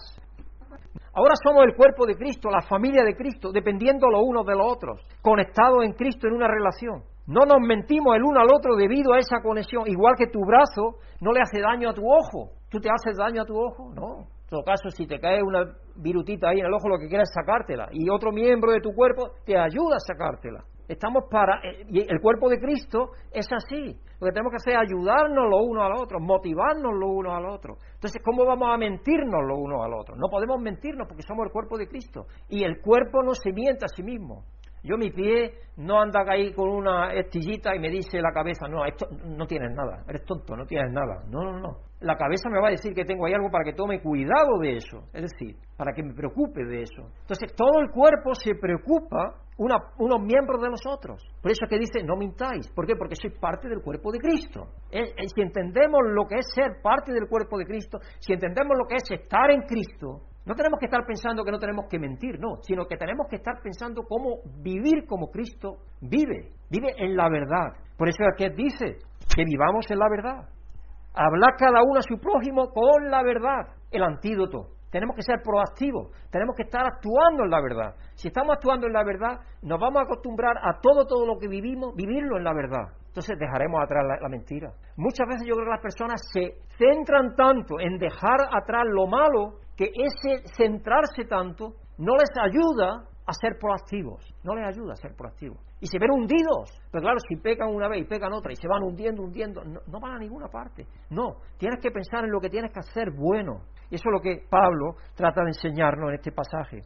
Ahora somos el cuerpo de Cristo, la familia de Cristo, dependiendo los unos de los otros, conectados en Cristo en una relación. No nos mentimos el uno al otro debido a esa conexión, igual que tu brazo no le hace daño a tu ojo. ¿Tú te haces daño a tu ojo? No. En todo caso, si te cae una virutita ahí en el ojo, lo que quieres es sacártela. Y otro miembro de tu cuerpo te ayuda a sacártela. Estamos para... Y el cuerpo de Cristo es así. Lo que tenemos que hacer es ayudarnos los unos a los otros, motivarnos los unos a los otros. Entonces, ¿cómo vamos a mentirnos los unos a los otros? No podemos mentirnos porque somos el cuerpo de Cristo. Y el cuerpo no se miente a sí mismo. Yo mi pie no anda ahí con una estillita y me dice la cabeza, no, esto no tienes nada, eres tonto, no tienes nada. No, no, no. La cabeza me va a decir que tengo ahí algo para que tome cuidado de eso, es decir, para que me preocupe de eso. Entonces, todo el cuerpo se preocupa una, unos miembros de los otros. Por eso es que dice, no mintáis. ¿Por qué? Porque sois parte del cuerpo de Cristo. Eh, eh, si entendemos lo que es ser parte del cuerpo de Cristo, si entendemos lo que es estar en Cristo, no tenemos que estar pensando que no tenemos que mentir, no, sino que tenemos que estar pensando cómo vivir como Cristo vive, vive en la verdad. Por eso es que dice que vivamos en la verdad. Hablar cada uno a su prójimo con la verdad, el antídoto. Tenemos que ser proactivos, tenemos que estar actuando en la verdad. Si estamos actuando en la verdad, nos vamos a acostumbrar a todo, todo lo que vivimos, vivirlo en la verdad. Entonces dejaremos atrás la, la mentira. Muchas veces yo creo que las personas se centran tanto en dejar atrás lo malo, que ese centrarse tanto no les ayuda a ser proactivos, no les ayuda a ser proactivos. Y se ven hundidos, pero claro, si pecan una vez y pecan otra y se van hundiendo, hundiendo, no, no van a ninguna parte. No, tienes que pensar en lo que tienes que hacer bueno. Y eso es lo que Pablo trata de enseñarnos en este pasaje.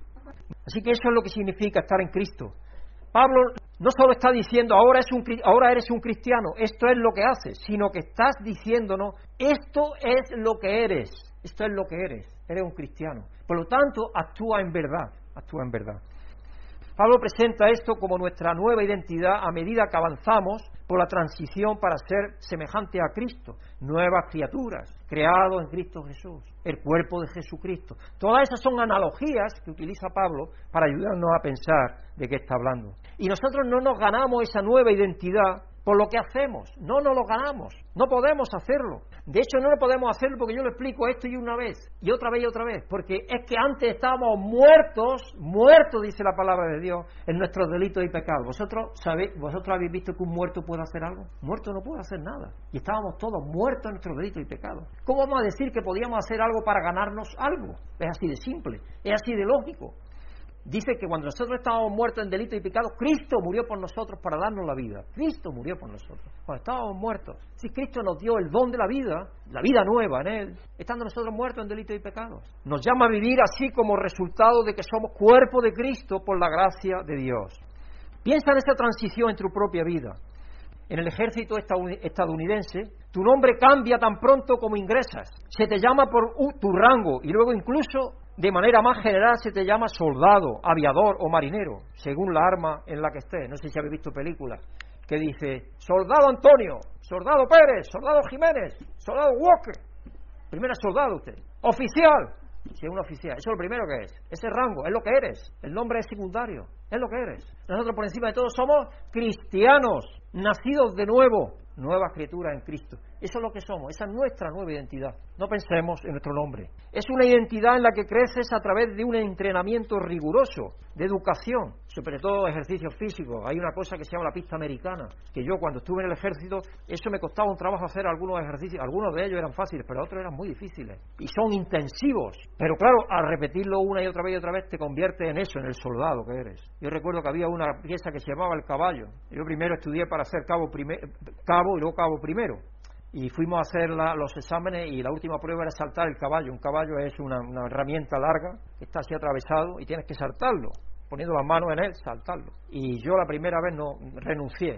Así que eso es lo que significa estar en Cristo. Pablo no solo está diciendo, ahora, es un, ahora eres un cristiano, esto es lo que haces, sino que estás diciéndonos, esto es lo que eres, esto es lo que eres, eres un cristiano. Por lo tanto, actúa en verdad, actúa en verdad. Pablo presenta esto como nuestra nueva identidad a medida que avanzamos por la transición para ser semejante a Cristo, nuevas criaturas, creados en Cristo Jesús, el cuerpo de Jesucristo. Todas esas son analogías que utiliza Pablo para ayudarnos a pensar de qué está hablando. Y nosotros no nos ganamos esa nueva identidad por lo que hacemos, no nos lo ganamos, no podemos hacerlo. De hecho, no lo podemos hacerlo porque yo lo explico esto y una vez, y otra vez y otra vez, porque es que antes estábamos muertos, muertos, dice la palabra de Dios, en nuestros delitos y pecados. ¿Vosotros sabéis, vosotros habéis visto que un muerto puede hacer algo? Muerto no puede hacer nada, y estábamos todos muertos en nuestros delitos y pecados. ¿Cómo vamos a decir que podíamos hacer algo para ganarnos algo? Es así de simple, es así de lógico. Dice que cuando nosotros estábamos muertos en delitos y pecados, Cristo murió por nosotros para darnos la vida. Cristo murió por nosotros. Cuando estábamos muertos, si Cristo nos dio el don de la vida, la vida nueva en Él, estando nosotros muertos en delitos y pecados. Nos llama a vivir así como resultado de que somos cuerpo de Cristo por la gracia de Dios. Piensa en esa transición en tu propia vida. En el ejército estadounidense, tu nombre cambia tan pronto como ingresas. Se te llama por tu rango y luego incluso de manera más general se te llama soldado, aviador o marinero, según la arma en la que estés. No sé si habéis visto películas que dice soldado Antonio, soldado Pérez, soldado Jiménez, soldado Walker. Primero es soldado usted. Oficial, si es un oficial, eso es lo primero que es. Ese rango, es lo que eres. El nombre es secundario, es lo que eres. Nosotros por encima de todo somos cristianos, nacidos de nuevo, nuevas criaturas en Cristo. Eso es lo que somos, esa es nuestra nueva identidad. No pensemos en nuestro nombre. Es una identidad en la que creces a través de un entrenamiento riguroso, de educación, sobre todo ejercicios físicos. Hay una cosa que se llama la pista americana, que yo cuando estuve en el ejército, eso me costaba un trabajo hacer algunos ejercicios. Algunos de ellos eran fáciles, pero otros eran muy difíciles. Y son intensivos. Pero claro, al repetirlo una y otra vez y otra vez, te conviertes en eso, en el soldado que eres. Yo recuerdo que había una pieza que se llamaba el caballo. Yo primero estudié para ser cabo, primer, cabo y luego cabo primero. Y fuimos a hacer la, los exámenes y la última prueba era saltar el caballo. Un caballo es una, una herramienta larga que está así atravesado y tienes que saltarlo, poniendo las manos en él, saltarlo. Y yo la primera vez no renuncié.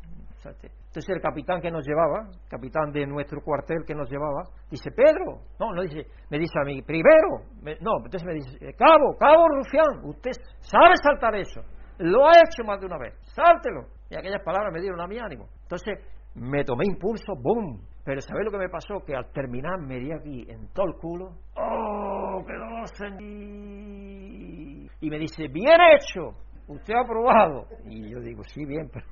Entonces el capitán que nos llevaba, capitán de nuestro cuartel que nos llevaba, dice, Pedro, no, no dice, me dice a mí, primero, me, no, entonces me dice, cabo, cabo Rufián, usted sabe saltar eso, lo ha hecho más de una vez, sáltelo. Y aquellas palabras me dieron a mi ánimo. Entonces me tomé impulso, ¡boom! Pero ¿sabéis lo que me pasó? Que al terminar me di aquí en todo el culo. ¡Oh, que dolor sentí! Y me dice, ¡bien hecho! Usted ha aprobado. Y yo digo, sí, bien, pero...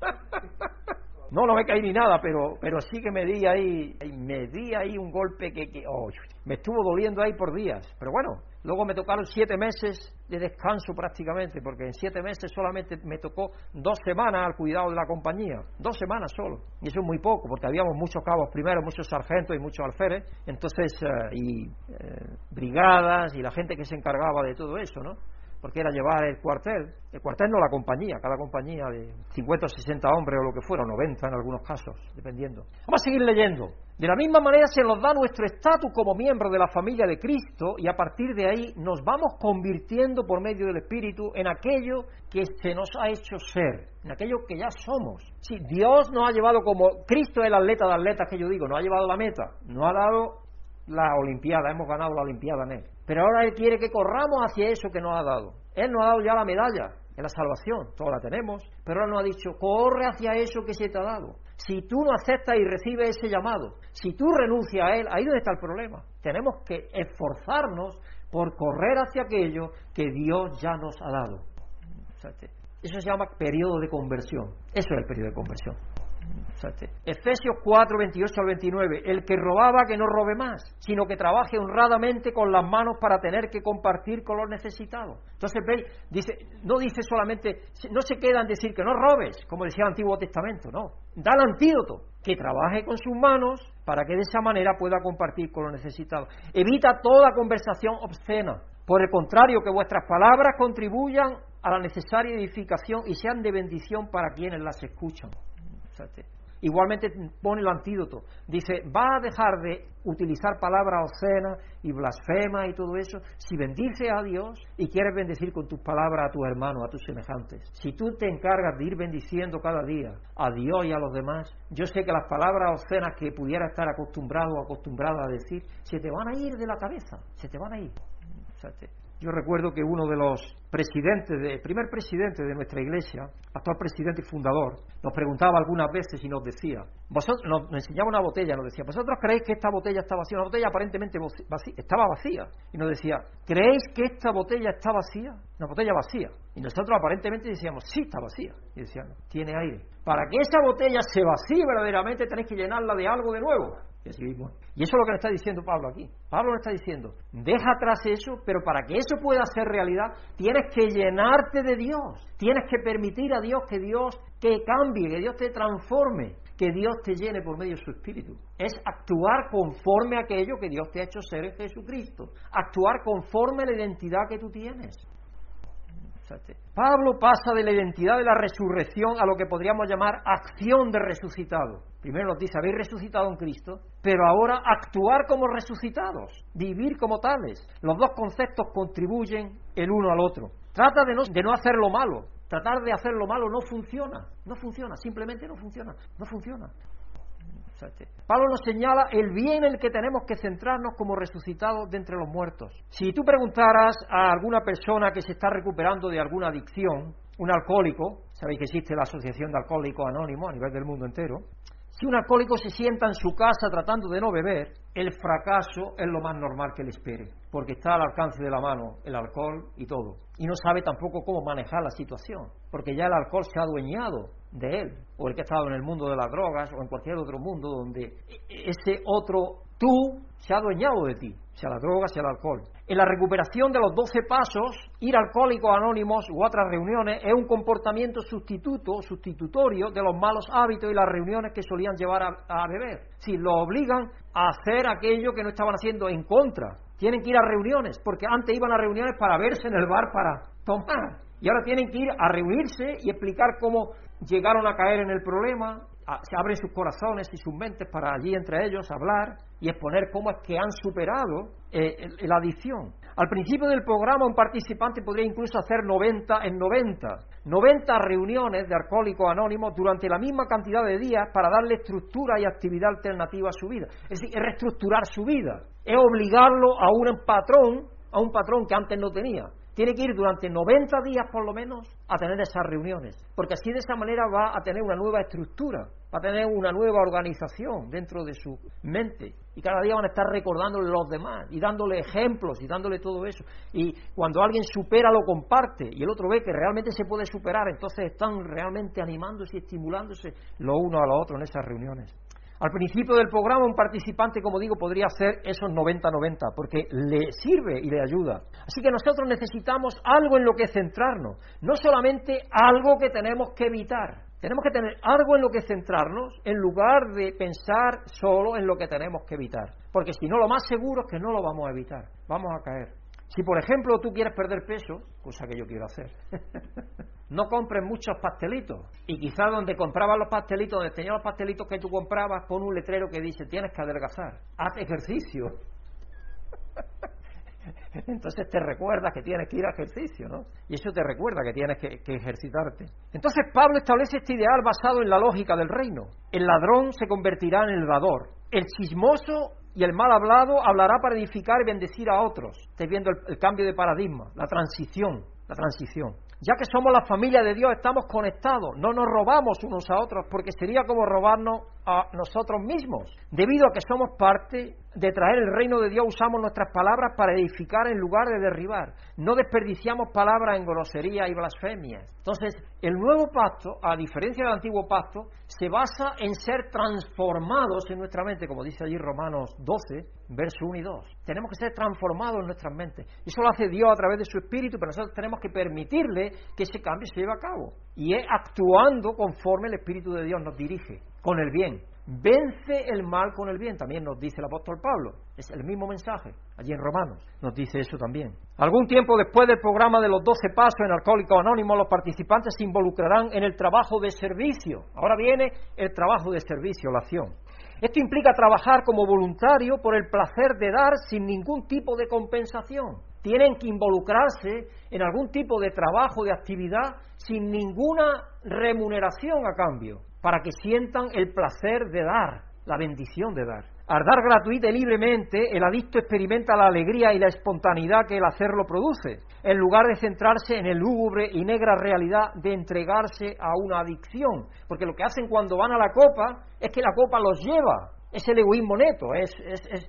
No, no me caí ni nada, pero pero sí que me di ahí, me di ahí un golpe que, que oh, me estuvo doliendo ahí por días. Pero bueno, luego me tocaron siete meses de descanso prácticamente, porque en siete meses solamente me tocó dos semanas al cuidado de la compañía, dos semanas solo. Y eso es muy poco, porque habíamos muchos cabos primero, muchos sargentos y muchos alférez, entonces, uh, y eh, brigadas y la gente que se encargaba de todo eso, ¿no? Porque era llevar el cuartel, el cuartel no la compañía, cada compañía de cincuenta o sesenta hombres o lo que fuera, noventa en algunos casos, dependiendo. Vamos a seguir leyendo. De la misma manera se nos da nuestro estatus como miembros de la familia de Cristo y a partir de ahí nos vamos convirtiendo por medio del Espíritu en aquello que se nos ha hecho ser, en aquello que ya somos. Sí, Dios nos ha llevado como, Cristo es el atleta de atletas que yo digo, nos ha llevado la meta, nos ha dado la olimpiada, hemos ganado la olimpiada en Él. Pero ahora Él quiere que corramos hacia eso que nos ha dado. Él nos ha dado ya la medalla, en la salvación, todos la tenemos, pero ahora nos ha dicho, corre hacia eso que se te ha dado. Si tú no aceptas y recibes ese llamado, si tú renuncias a Él, ahí es donde está el problema. Tenemos que esforzarnos por correr hacia aquello que Dios ya nos ha dado. Eso se llama periodo de conversión. Eso es el periodo de conversión. Efesios cuatro, veintiocho al veintinueve. El que robaba, que no robe más, sino que trabaje honradamente con las manos para tener que compartir con los necesitados. Entonces, veis, dice, no dice solamente, no se queda en decir que no robes, como decía el Antiguo Testamento, no. Da el antídoto, que trabaje con sus manos para que de esa manera pueda compartir con los necesitados. Evita toda conversación obscena, Por el contrario, que vuestras palabras contribuyan a la necesaria edificación y sean de bendición para quienes las escuchan. Igualmente pone el antídoto. Dice, va a dejar de utilizar palabras obscenas y blasfemas y todo eso si bendices a Dios y quieres bendecir con tus palabras a tus hermanos, a tus semejantes. Si tú te encargas de ir bendiciendo cada día a Dios y a los demás, yo sé que las palabras obscenas que pudiera estar acostumbrado o acostumbrada a decir, se te van a ir de la cabeza, se te van a ir. Yo recuerdo que uno de los presidentes, de, primer presidente de nuestra iglesia, actual presidente y fundador, nos preguntaba algunas veces y nos decía, vosotros, nos, nos enseñaba una botella, nos decía, ¿vosotros creéis que esta botella está vacía? Una botella aparentemente vacía, estaba vacía. Y nos decía, ¿creéis que esta botella está vacía? Una botella vacía. Y nosotros aparentemente decíamos, sí, está vacía. Y decíamos, tiene aire. Para que esa botella se vacíe verdaderamente tenéis que llenarla de algo de nuevo. Y así mismo. Y eso es lo que nos está diciendo Pablo aquí. Pablo nos está diciendo, deja atrás eso, pero para que eso pueda ser realidad, tienes que llenarte de Dios. Tienes que permitir a Dios que Dios te cambie, que Dios te transforme, que Dios te llene por medio de su Espíritu. Es actuar conforme a aquello que Dios te ha hecho ser en Jesucristo. Actuar conforme a la identidad que tú tienes. Pablo pasa de la identidad de la resurrección a lo que podríamos llamar acción de resucitado. Primero nos dice, habéis resucitado en Cristo, pero ahora actuar como resucitados, vivir como tales. Los dos conceptos contribuyen el uno al otro. Trata de no, de no hacer lo malo. Tratar de hacer lo malo no funciona. No funciona, simplemente no funciona. No funciona. Pablo nos señala el bien en el que tenemos que centrarnos como resucitados de entre los muertos. Si tú preguntaras a alguna persona que se está recuperando de alguna adicción, un alcohólico, sabéis que existe la Asociación de Alcohólicos Anónimos a nivel del mundo entero, si un alcohólico se sienta en su casa tratando de no beber, el fracaso es lo más normal que le espere, porque está al alcance de la mano el alcohol y todo, y no sabe tampoco cómo manejar la situación, porque ya el alcohol se ha adueñado de él, o el que ha estado en el mundo de las drogas, o en cualquier otro mundo donde ese otro tú se ha adueñado de ti, sea la droga, sea el alcohol. En la recuperación de los doce pasos, ir a Alcohólicos Anónimos u otras reuniones es un comportamiento sustituto, sustitutorio de los malos hábitos y las reuniones que solían llevar a, a beber. Si lo obligan a hacer aquello que no estaban haciendo en contra, tienen que ir a reuniones, porque antes iban a reuniones para verse en el bar para tomar, y ahora tienen que ir a reunirse y explicar cómo llegaron a caer en el problema. Se abren sus corazones y sus mentes para allí entre ellos hablar y exponer cómo es que han superado eh, la adicción. Al principio del programa un participante podría incluso hacer noventa en noventa, noventa reuniones de Alcohólicos Anónimos durante la misma cantidad de días para darle estructura y actividad alternativa a su vida. Es decir, es reestructurar su vida, es obligarlo a un patrón, a un patrón que antes no tenía. Tiene que ir durante noventa días por lo menos a tener esas reuniones, porque así de esa manera va a tener una nueva estructura, va a tener una nueva organización dentro de su mente, y cada día van a estar recordándole a los demás y dándole ejemplos y dándole todo eso, y cuando alguien supera lo comparte y el otro ve que realmente se puede superar, entonces están realmente animándose y estimulándose lo uno a lo otro en esas reuniones. Al principio del programa un participante, como digo, podría hacer esos noventa noventa, porque le sirve y le ayuda. Así que nosotros necesitamos algo en lo que centrarnos, no solamente algo que tenemos que evitar. Tenemos que tener algo en lo que centrarnos, en lugar de pensar solo en lo que tenemos que evitar. Porque si no, lo más seguro es que no lo vamos a evitar, vamos a caer. Si, por ejemplo, tú quieres perder peso, cosa que yo quiero hacer, no compres muchos pastelitos. Y quizás donde comprabas los pastelitos, donde tenías los pastelitos que tú comprabas, pon un letrero que dice, tienes que adelgazar, haz ejercicio. Entonces te recuerdas que tienes que ir a ejercicio, ¿no? Y eso te recuerda que tienes que, que ejercitarte. Entonces Pablo establece este ideal basado en la lógica del reino. El ladrón se convertirá en el dador. El chismoso y el mal hablado hablará para edificar y bendecir a otros. Estáis viendo el, el cambio de paradigma, la transición, la transición. Ya que somos la familia de Dios, estamos conectados, no nos robamos unos a otros, porque sería como robarnos a nosotros mismos. Debido a que somos parte de traer el reino de Dios, usamos nuestras palabras para edificar en lugar de derribar. No desperdiciamos palabras en groserías y blasfemias. Entonces, el nuevo pacto, a diferencia del antiguo pacto, se basa en ser transformados en nuestra mente, como dice allí Romanos doce, versos uno y dos. Tenemos que ser transformados en nuestras mentes. Y eso lo hace Dios a través de su Espíritu, pero nosotros tenemos que permitirle que ese cambio se lleve a cabo. Y es actuando conforme el Espíritu de Dios nos dirige, con el bien. Vence el mal con el bien, también nos dice el apóstol Pablo. Es el mismo mensaje, allí en Romanos nos dice eso también. Algún tiempo después del programa de los doce pasos en Alcohólicos Anónimos, los participantes se involucrarán en el trabajo de servicio. Ahora viene el trabajo de servicio, la acción. Esto implica trabajar como voluntario por el placer de dar sin ningún tipo de compensación. Tienen que involucrarse en algún tipo de trabajo, de actividad, sin ninguna remuneración a cambio, para que sientan el placer de dar, la bendición de dar. Al dar gratuita y libremente, el adicto experimenta la alegría y la espontaneidad que el hacerlo produce, en lugar de centrarse en el lúgubre y negra realidad de entregarse a una adicción. Porque lo que hacen cuando van a la copa es que la copa los lleva. Es el egoísmo neto, es, es, es,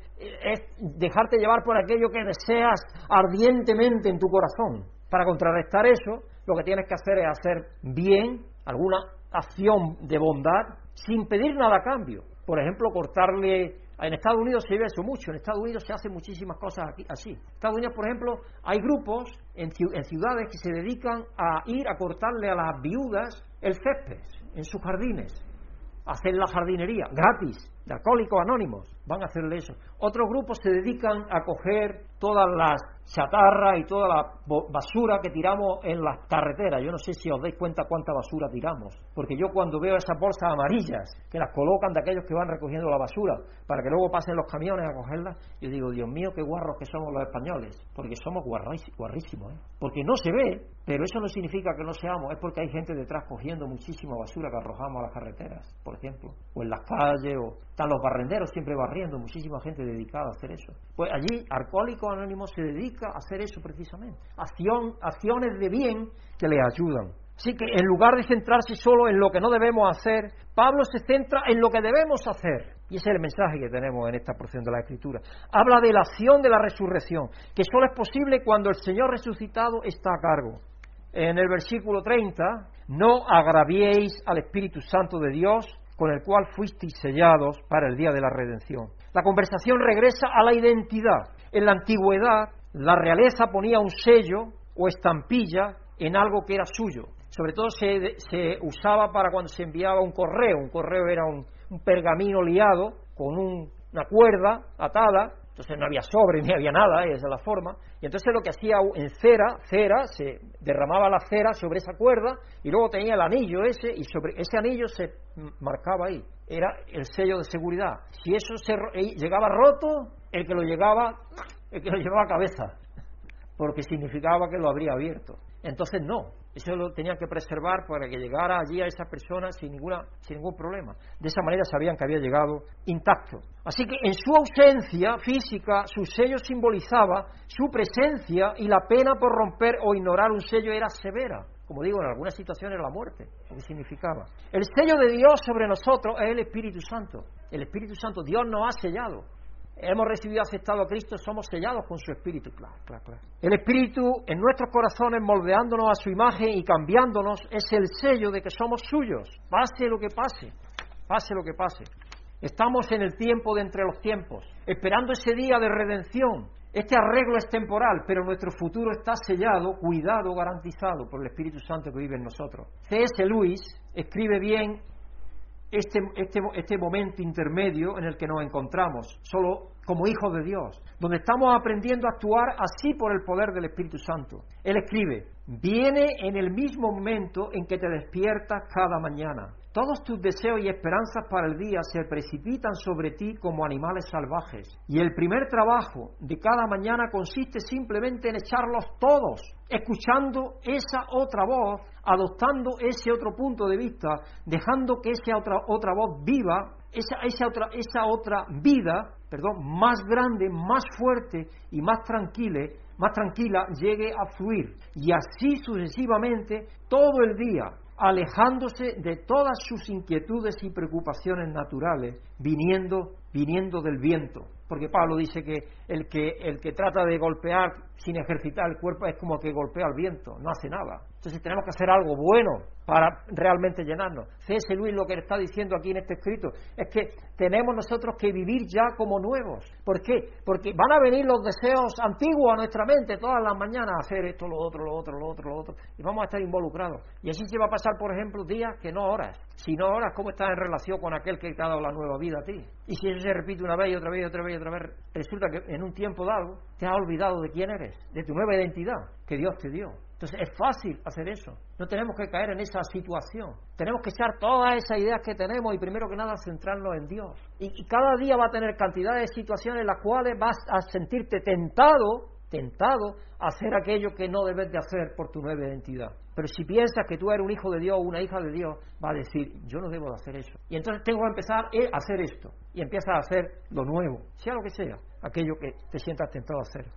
es dejarte llevar por aquello que deseas ardientemente en tu corazón. Para contrarrestar eso, lo que tienes que hacer es hacer bien, alguna acción de bondad, sin pedir nada a cambio. Por ejemplo, cortarle... En Estados Unidos se ve eso mucho, en Estados Unidos se hacen muchísimas cosas aquí, así. En Estados Unidos, por ejemplo, hay grupos en, en ciudades que se dedican a ir a cortarle a las viudas el césped en sus jardines, a hacer la jardinería, gratis, de Alcohólicos Anónimos, van a hacerle eso. Otros grupos se dedican a coger todas las chatarras y toda la basura que tiramos en las carreteras. Yo no sé si os dais cuenta cuánta basura tiramos, porque yo cuando veo esas bolsas amarillas que las colocan de aquellos que van recogiendo la basura para que luego pasen los camiones a cogerlas, yo digo, Dios mío, qué guarros que somos los españoles, porque somos guarrísimos, ¿eh? Porque no se ve, pero eso no significa que no seamos, es porque hay gente detrás cogiendo muchísima basura que arrojamos a las carreteras, por ejemplo, o en las calles, o están los barrenderos siempre barriendo, muchísima gente dedicada a hacer eso. Pues allí Alcohólicos Anónimos se dedica a hacer eso precisamente, acción, acciones de bien que le ayudan. Así que en lugar de centrarse solo en lo que no debemos hacer, Pablo se centra en lo que debemos hacer. Y ese es el mensaje que tenemos en esta porción de la Escritura. Habla de la acción de la resurrección, que solo es posible cuando el Señor resucitado está a cargo. En el versículo treinta, no agraviéis al Espíritu Santo de Dios, con el cual fuisteis sellados para el día de la redención. La conversación regresa a la identidad. En la antigüedad, la realeza ponía un sello o estampilla en algo que era suyo. Sobre todo se, se usaba para cuando se enviaba un correo. Un correo era un, un pergamino liado con un, una cuerda atada. Entonces no había sobre ni había nada, esa es la forma. Y entonces lo que hacía en cera, cera, se derramaba la cera sobre esa cuerda y luego tenía el anillo ese y sobre ese anillo se marcaba ahí. Era el sello de seguridad. Si eso se, llegaba roto, el que lo llegaba, el que lo llevaba a cabeza, porque significaba que lo habría abierto. Entonces no, eso lo tenían que preservar para que llegara allí a esa persona sin ninguna, sin ningún problema. De esa manera sabían que había llegado intacto. Así que en su ausencia física, su sello simbolizaba su presencia y la pena por romper o ignorar un sello era severa. Como digo, en algunas situaciones la muerte, lo que significaba. El sello de Dios sobre nosotros es el Espíritu Santo. El Espíritu Santo, Dios nos ha sellado. Hemos recibido y aceptado a Cristo, somos sellados con su Espíritu, claro, claro, claro. El Espíritu en nuestros corazones, moldeándonos a su imagen y cambiándonos, es el sello de que somos suyos, pase lo que pase, pase lo que pase. Estamos en el tiempo de entre los tiempos, esperando ese día de redención. Este arreglo es temporal, pero nuestro futuro está sellado, cuidado, garantizado por el Espíritu Santo que vive en nosotros. C S Lewis escribe bien Este, este, este momento intermedio en el que nos encontramos, solo como hijos de Dios, donde estamos aprendiendo a actuar así por el poder del Espíritu Santo. Él escribe, viene en el mismo momento en que te despiertas cada mañana. Todos tus deseos y esperanzas para el día se precipitan sobre ti como animales salvajes. Y el primer trabajo de cada mañana consiste simplemente en echarlos todos, escuchando esa otra voz, adoptando ese otro punto de vista, dejando que esa otra, otra voz viva, esa, esa, otra, esa otra vida, perdón, más grande, más fuerte y más tranquila, más tranquila llegue a fluir. Y así sucesivamente todo el día, alejándose de todas sus inquietudes y preocupaciones naturales, viniendo, viniendo del viento. Porque Pablo dice que el, que el que trata de golpear sin ejercitar el cuerpo es como que golpea al viento, no hace nada. Entonces tenemos que hacer algo bueno para realmente llenarnos. C S Lewis lo que le está diciendo aquí en este escrito es que tenemos nosotros que vivir ya como nuevos. ¿Por qué? Porque van a venir los deseos antiguos a nuestra mente todas las mañanas, a hacer esto, lo otro, lo otro, lo otro, lo otro, y vamos a estar involucrados. Y así se va a pasar, por ejemplo, días que no horas. Si no horas, ¿cómo estás en relación con aquel que te ha dado la nueva vida a ti? Y si eso se repite una vez y otra vez y otra vez y otra vez, resulta que en un tiempo dado te has olvidado de quién eres, de tu nueva identidad que Dios te dio. Entonces es fácil hacer eso. No tenemos que caer en esa situación. Tenemos que echar todas esas ideas que tenemos y primero que nada centrarnos en Dios. Y, y cada día va a tener cantidad de situaciones en las cuales vas a sentirte tentado, tentado a hacer aquello que no debes de hacer por tu nueva identidad. Pero si piensas que tú eres un hijo de Dios o una hija de Dios, va a decir, yo no debo de hacer eso. Y entonces tengo que empezar a hacer esto. Y empiezas a hacer lo nuevo, sea lo que sea, aquello que te sientas tentado a hacer.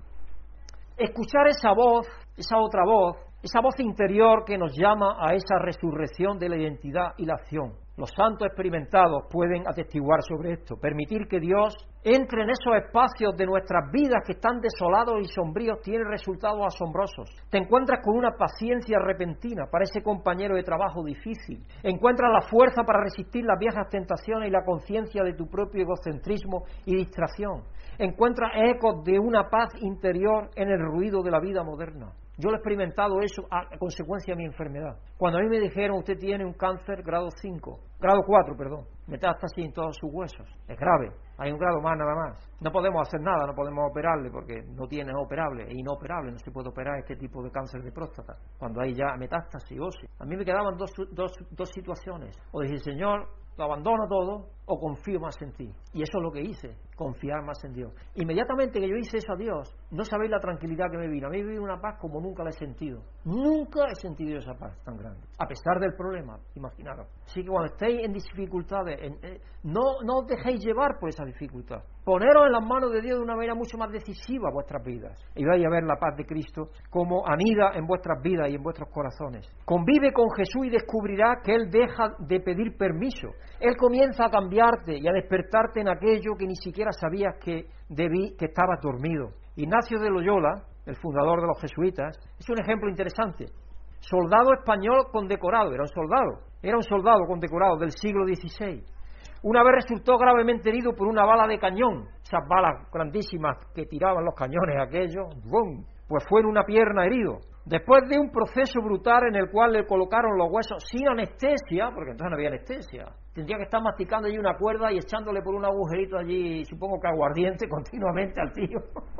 Escuchar esa voz, esa otra voz, esa voz interior que nos llama a esa resurrección de la identidad y la acción. Los santos experimentados pueden atestiguar sobre esto, permitir que Dios entre en esos espacios de nuestras vidas que están desolados y sombríos tiene resultados asombrosos. Te encuentras con una paciencia repentina para ese compañero de trabajo difícil. Encuentras la fuerza para resistir las viejas tentaciones y la conciencia de tu propio egocentrismo y distracción. Encuentras ecos de una paz interior en el ruido de la vida moderna. Yo lo he experimentado eso a consecuencia de mi enfermedad. Cuando a mí me dijeron, usted tiene un cáncer grado cinco, grado cuatro, perdón, metástasis en todos sus huesos, es grave, hay un grado más nada más. No podemos hacer nada, no podemos operarle porque no tiene operable e inoperable, no se puede operar este tipo de cáncer de próstata, cuando hay ya metástasis ósea. A mí me quedaban dos, dos, dos situaciones, o decir, Señor, lo abandono todo o confío más en ti. Y eso es lo que hice, confiar más en Dios. Inmediatamente que yo hice eso a Dios, no sabéis la tranquilidad que me vino. A mí me vino una paz como nunca la he sentido. Nunca he sentido esa paz tan grande, a pesar del problema, imaginaros. Así que cuando estéis en dificultades, en, eh, no, no os dejéis llevar por esa dificultad. Poneros en las manos de Dios de una manera mucho más decisiva vuestras vidas. Y vais a ver la paz de Cristo como anida en vuestras vidas y en vuestros corazones. Convive con Jesús y descubrirá que Él deja de pedir permiso. Él comienza a cambiarte y a despertarte en aquello que ni siquiera sabías que, debí, que estabas dormido. Ignacio de Loyola, el fundador de los jesuitas, es un ejemplo interesante. Soldado español condecorado, era un soldado, era un soldado condecorado del siglo dieciséis. Una vez resultó gravemente herido por una bala de cañón, esas balas grandísimas que tiraban los cañones aquellos, ¡bum!, pues fue en una pierna herido. Después de un proceso brutal en el cual le colocaron los huesos sin anestesia, porque entonces no había anestesia, tendría que estar masticando allí una cuerda y echándole por un agujerito allí, supongo que aguardiente continuamente al tío,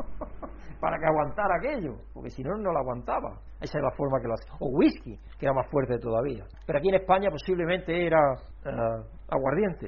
para que aguantara aquello, porque si no, no lo aguantaba. Esa es la forma que lo hacía. O whisky, que era más fuerte todavía. Pero aquí en España posiblemente era uh, aguardiente.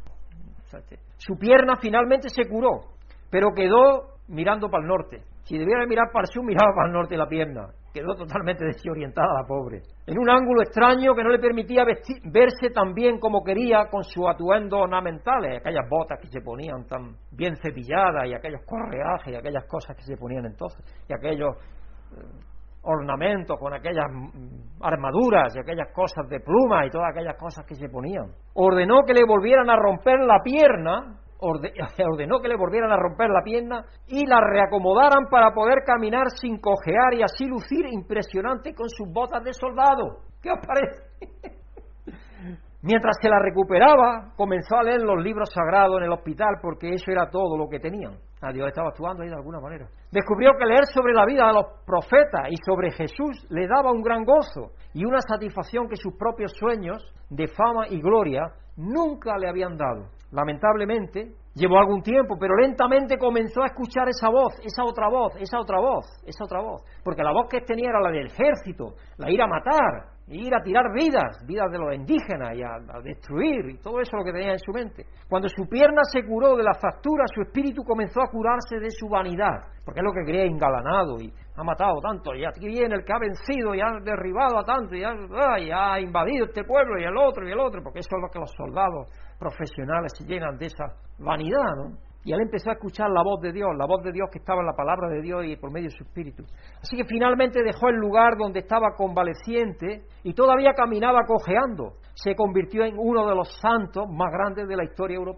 Su pierna finalmente se curó, pero quedó mirando para el norte. Si debiera mirar para el sur, miraba para el norte la pierna. Quedó totalmente desorientada la pobre. En un ángulo extraño que no le permitía vestir, verse tan bien como quería con sus atuendos ornamentales, aquellas botas que se ponían tan bien cepilladas y aquellos correajes y aquellas cosas que se ponían entonces, y aquellos eh, ornamentos con aquellas armaduras y aquellas cosas de plumas y todas aquellas cosas que se ponían. Ordenó que le volvieran a romper la pierna, ordenó que le volvieran a romper la pierna y la reacomodaran para poder caminar sin cojear y así lucir impresionante con sus botas de soldado. ¿Qué os parece? Mientras se la recuperaba, comenzó a leer los libros sagrados en el hospital porque eso era todo lo que tenían. Ah, Dios estaba actuando ahí de alguna manera. Descubrió que leer sobre la vida de los profetas y sobre Jesús le daba un gran gozo y una satisfacción que sus propios sueños de fama y gloria nunca le habían dado. Lamentablemente, llevó algún tiempo, pero lentamente comenzó a escuchar esa voz, esa otra voz, esa otra voz, esa otra voz. Porque la voz que tenía era la del ejército, la ir a matar, ir a tirar vidas, vidas de los indígenas y a, a destruir, y todo eso lo que tenía en su mente. Cuando su pierna se curó de la fractura, su espíritu comenzó a curarse de su vanidad, porque es lo que quería engalanado y ha matado tanto, y aquí viene el que ha vencido y ha derribado a tanto, y ha, y ha invadido este pueblo y el otro y el otro, porque eso es lo que los soldados profesionales se llenan de esa vanidad, ¿no? Y él empezó a escuchar la voz de Dios, la voz de Dios que estaba en la palabra de Dios y por medio de su espíritu. Así que finalmente dejó el lugar donde estaba convaleciente y todavía caminaba cojeando. Se convirtió en uno de los santos más grandes de la historia europea.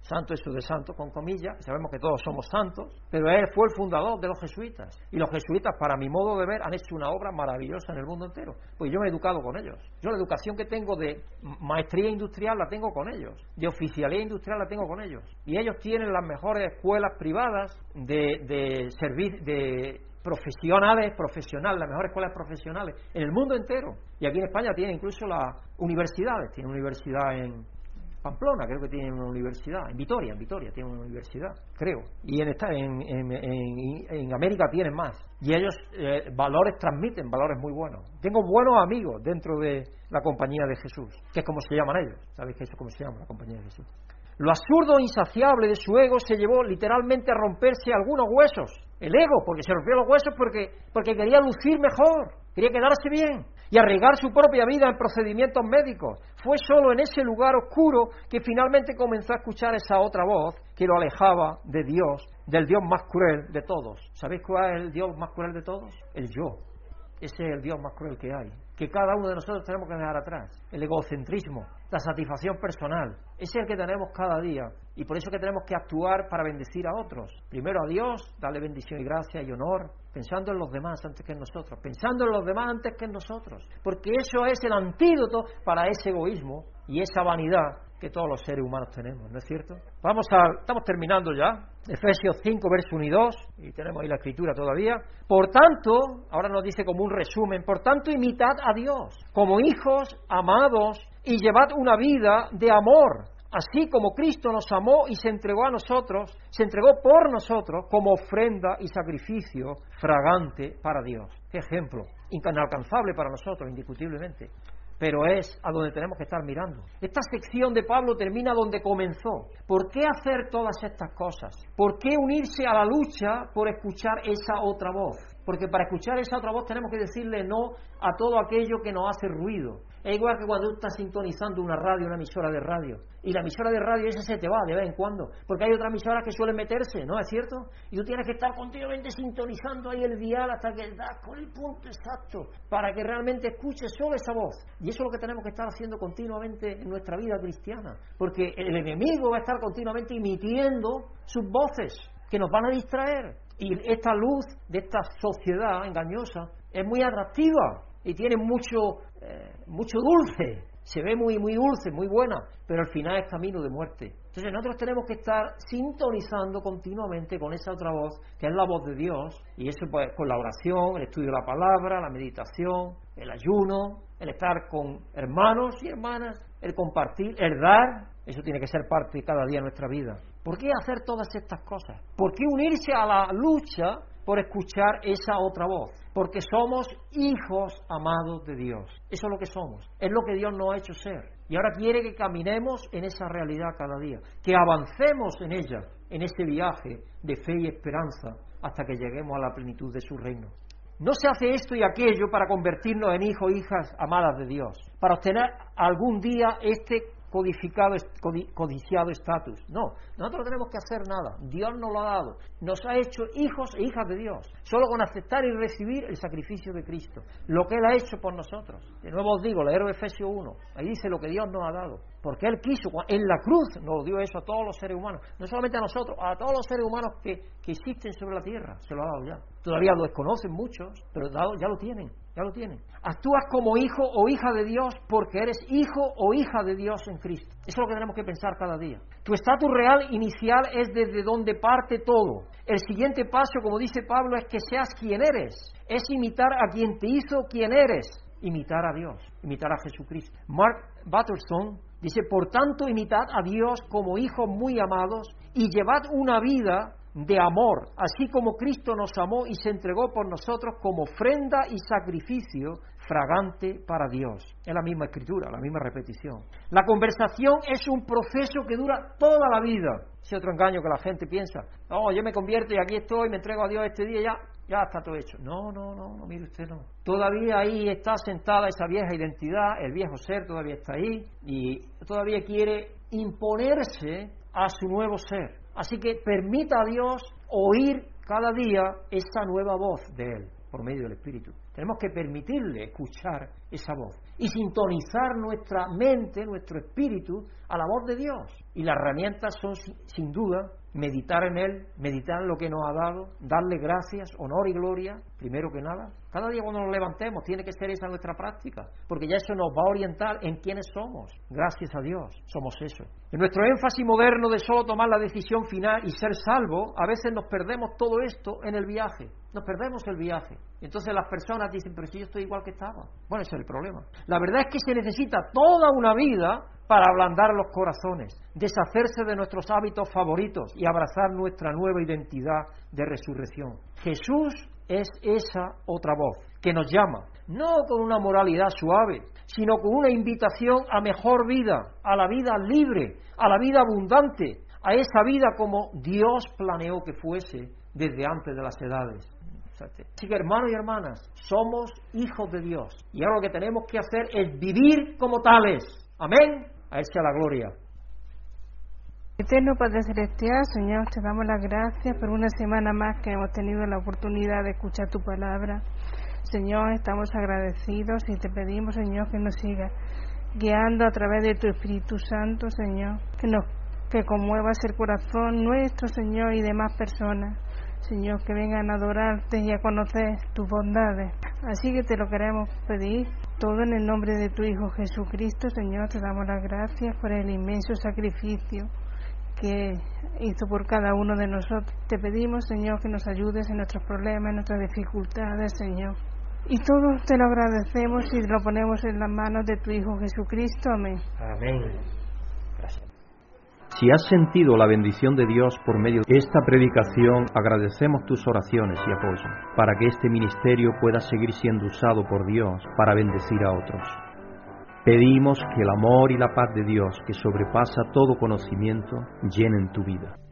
santo eso de santo con comillas, sabemos que todos somos santos, pero él fue el fundador de los jesuitas, y los jesuitas, para mi modo de ver, han hecho una obra maravillosa en el mundo entero, pues yo me he educado con ellos. Yo la educación que tengo de maestría industrial la tengo con ellos, de oficialía industrial la tengo con ellos, y ellos tienen las mejores escuelas privadas de, de servicio, de profesionales, profesionales, las mejores escuelas profesionales en el mundo entero, y aquí en España tienen incluso las universidades, tienen universidad en Pamplona, creo que tienen una universidad, en Vitoria, en Vitoria tienen una universidad, creo, y en, esta, en, en, en, en América tienen más, y ellos eh, valores transmiten, valores muy buenos. Tengo buenos amigos dentro de la Compañía de Jesús, que es como se llaman ellos, ¿sabéis que eso es como se llama la Compañía de Jesús? Lo absurdo e insaciable de su ego se llevó literalmente a romperse algunos huesos. El ego, porque se rompió los huesos porque, porque quería lucir mejor, quería quedarse bien y arriesgar su propia vida en procedimientos médicos. Fue solo en ese lugar oscuro que finalmente comenzó a escuchar esa otra voz que lo alejaba de Dios, del Dios más cruel de todos. ¿Sabéis cuál es el Dios más cruel de todos? El yo. Ese es el Dios más cruel que hay, que cada uno de nosotros tenemos que dejar atrás. El egocentrismo, la satisfacción personal, ese es el que tenemos cada día, y por eso es que tenemos que actuar para bendecir a otros. Primero a Dios, darle bendición y gracia y honor, pensando en los demás antes que en nosotros, pensando en los demás antes que en nosotros, porque eso es el antídoto para ese egoísmo y esa vanidad que todos los seres humanos tenemos, ¿no es cierto? Vamos a, estamos terminando ya, Efesios cinco, verso uno y dos, y tenemos ahí la escritura todavía. Por tanto, ahora nos dice como un resumen, por tanto imitad a Dios, como hijos amados, y llevad una vida de amor, así como Cristo nos amó y se entregó a nosotros, se entregó por nosotros como ofrenda y sacrificio fragante para Dios. Qué ejemplo, inalcanzable para nosotros, indiscutiblemente, pero es a donde tenemos que estar mirando. Esta sección de Pablo termina donde comenzó. ¿Por qué hacer todas estas cosas? ¿Por qué unirse a la lucha por escuchar esa otra voz? Porque para escuchar esa otra voz tenemos que decirle no a todo aquello que nos hace ruido. Es igual que cuando tú estás sintonizando una radio, una emisora de radio, y la emisora de radio esa se te va de vez en cuando, porque hay otras emisoras que suelen meterse, ¿no es cierto? Y tú tienes que estar continuamente sintonizando ahí el dial hasta que das con el punto exacto, para que realmente escuches solo esa voz. Y eso es lo que tenemos que estar haciendo continuamente en nuestra vida cristiana, porque el enemigo va a estar continuamente emitiendo sus voces, que nos van a distraer. Y esta luz de esta sociedad engañosa es muy atractiva y tiene mucho, eh, mucho dulce, se ve muy, muy dulce, muy buena, pero al final es camino de muerte. Entonces nosotros tenemos que estar sintonizando continuamente con esa otra voz, que es la voz de Dios, y eso pues con la oración, el estudio de la palabra, la meditación, el ayuno, el estar con hermanos y hermanas, el compartir, el dar, eso tiene que ser parte cada día de nuestra vida. ¿Por qué hacer todas estas cosas? ¿Por qué unirse a la lucha por escuchar esa otra voz? Porque somos hijos amados de Dios. Eso es lo que somos. Es lo que Dios nos ha hecho ser. Y ahora quiere que caminemos en esa realidad cada día. Que avancemos en ella, en ese viaje de fe y esperanza, hasta que lleguemos a la plenitud de su reino. No se hace esto y aquello para convertirnos en hijos e hijas amadas de Dios, para obtener algún día este codificado, codiciado estatus. No, nosotros no tenemos que hacer nada. Dios nos lo ha dado. Nos ha hecho hijos e hijas de Dios, solo con aceptar y recibir el sacrificio de Cristo, lo que Él ha hecho por nosotros. De nuevo os digo, leer Efesios uno, ahí dice lo que Dios nos ha dado, porque Él quiso, en la cruz nos dio eso a todos los seres humanos, no solamente a nosotros, a todos los seres humanos que, que existen sobre la tierra, se lo ha dado ya. Todavía lo desconocen muchos, pero dado, ya lo tienen. Ya lo tienen. Actúas como hijo o hija de Dios porque eres hijo o hija de Dios en Cristo. Eso es lo que tenemos que pensar cada día. Tu estatus real inicial es desde donde parte todo. El siguiente paso, como dice Pablo, es que seas quien eres. Es imitar a quien te hizo quien eres. Imitar a Dios, imitar a Jesucristo. Mark Batterson dice, por tanto, imitad a Dios como hijos muy amados y llevad una vida de amor, así como Cristo nos amó y se entregó por nosotros como ofrenda y sacrificio fragante para Dios. Es la misma escritura, la misma repetición. La conversación es un proceso que dura toda la vida. Ese otro engaño que la gente piensa, no, yo me convierto y aquí estoy, me entrego a Dios este día y ya, ya está todo hecho. No, no, no, no, mire usted, no. Todavía ahí está sentada esa vieja identidad, el viejo ser todavía está ahí y todavía quiere imponerse a su nuevo ser. Así que permita a Dios oír cada día esta nueva voz de Él, por medio del Espíritu. Tenemos que permitirle escuchar esa voz y sintonizar nuestra mente, nuestro espíritu a la voz de Dios. Y las herramientas son, sin duda, meditar en Él, meditar en lo que nos ha dado, darle gracias, honor y gloria, primero que nada. Cada día cuando nos levantemos tiene que ser esa nuestra práctica, porque ya eso nos va a orientar en quiénes somos. Gracias a Dios, somos eso. En nuestro énfasis moderno de solo tomar la decisión final y ser salvo, a veces nos perdemos todo esto en el viaje. Nos perdemos el viaje. Entonces las personas dicen, pero si yo estoy igual que estaba. Bueno, ese es el problema. La verdad es que se necesita toda una vida para ablandar los corazones, deshacerse de nuestros hábitos favoritos y abrazar nuestra nueva identidad de resurrección. Jesús es esa otra voz que nos llama, no con una moralidad suave, sino con una invitación a mejor vida, a la vida libre, a la vida abundante, a esa vida como Dios planeó que fuese desde antes de las edades. Así que, hermanos y hermanas, somos hijos de Dios y ahora lo que tenemos que hacer es vivir como tales. Amén. A Él sea la gloria. Eterno Padre Celestial, Señor, te damos las gracias por una semana más que hemos tenido la oportunidad de escuchar tu palabra. Señor, estamos agradecidos y te pedimos, Señor, que nos sigas guiando a través de tu Espíritu Santo, Señor, que nos que conmuevas el corazón nuestro, Señor, y demás personas, Señor, que vengan a adorarte y a conocer tus bondades. Así que te lo queremos pedir todo en el nombre de tu Hijo Jesucristo. Señor, te damos las gracias por el inmenso sacrificio que hizo por cada uno de nosotros. Te pedimos, Señor, que nos ayudes en nuestros problemas, en nuestras dificultades, Señor. Y todo te lo agradecemos y lo ponemos en las manos de tu Hijo Jesucristo. Amén. Amén. Gracias. Si has sentido la bendición de Dios por medio de esta predicación, agradecemos tus oraciones y apoyo para que este ministerio pueda seguir siendo usado por Dios para bendecir a otros. Pedimos que el amor y la paz de Dios, que sobrepasa todo conocimiento, llenen tu vida.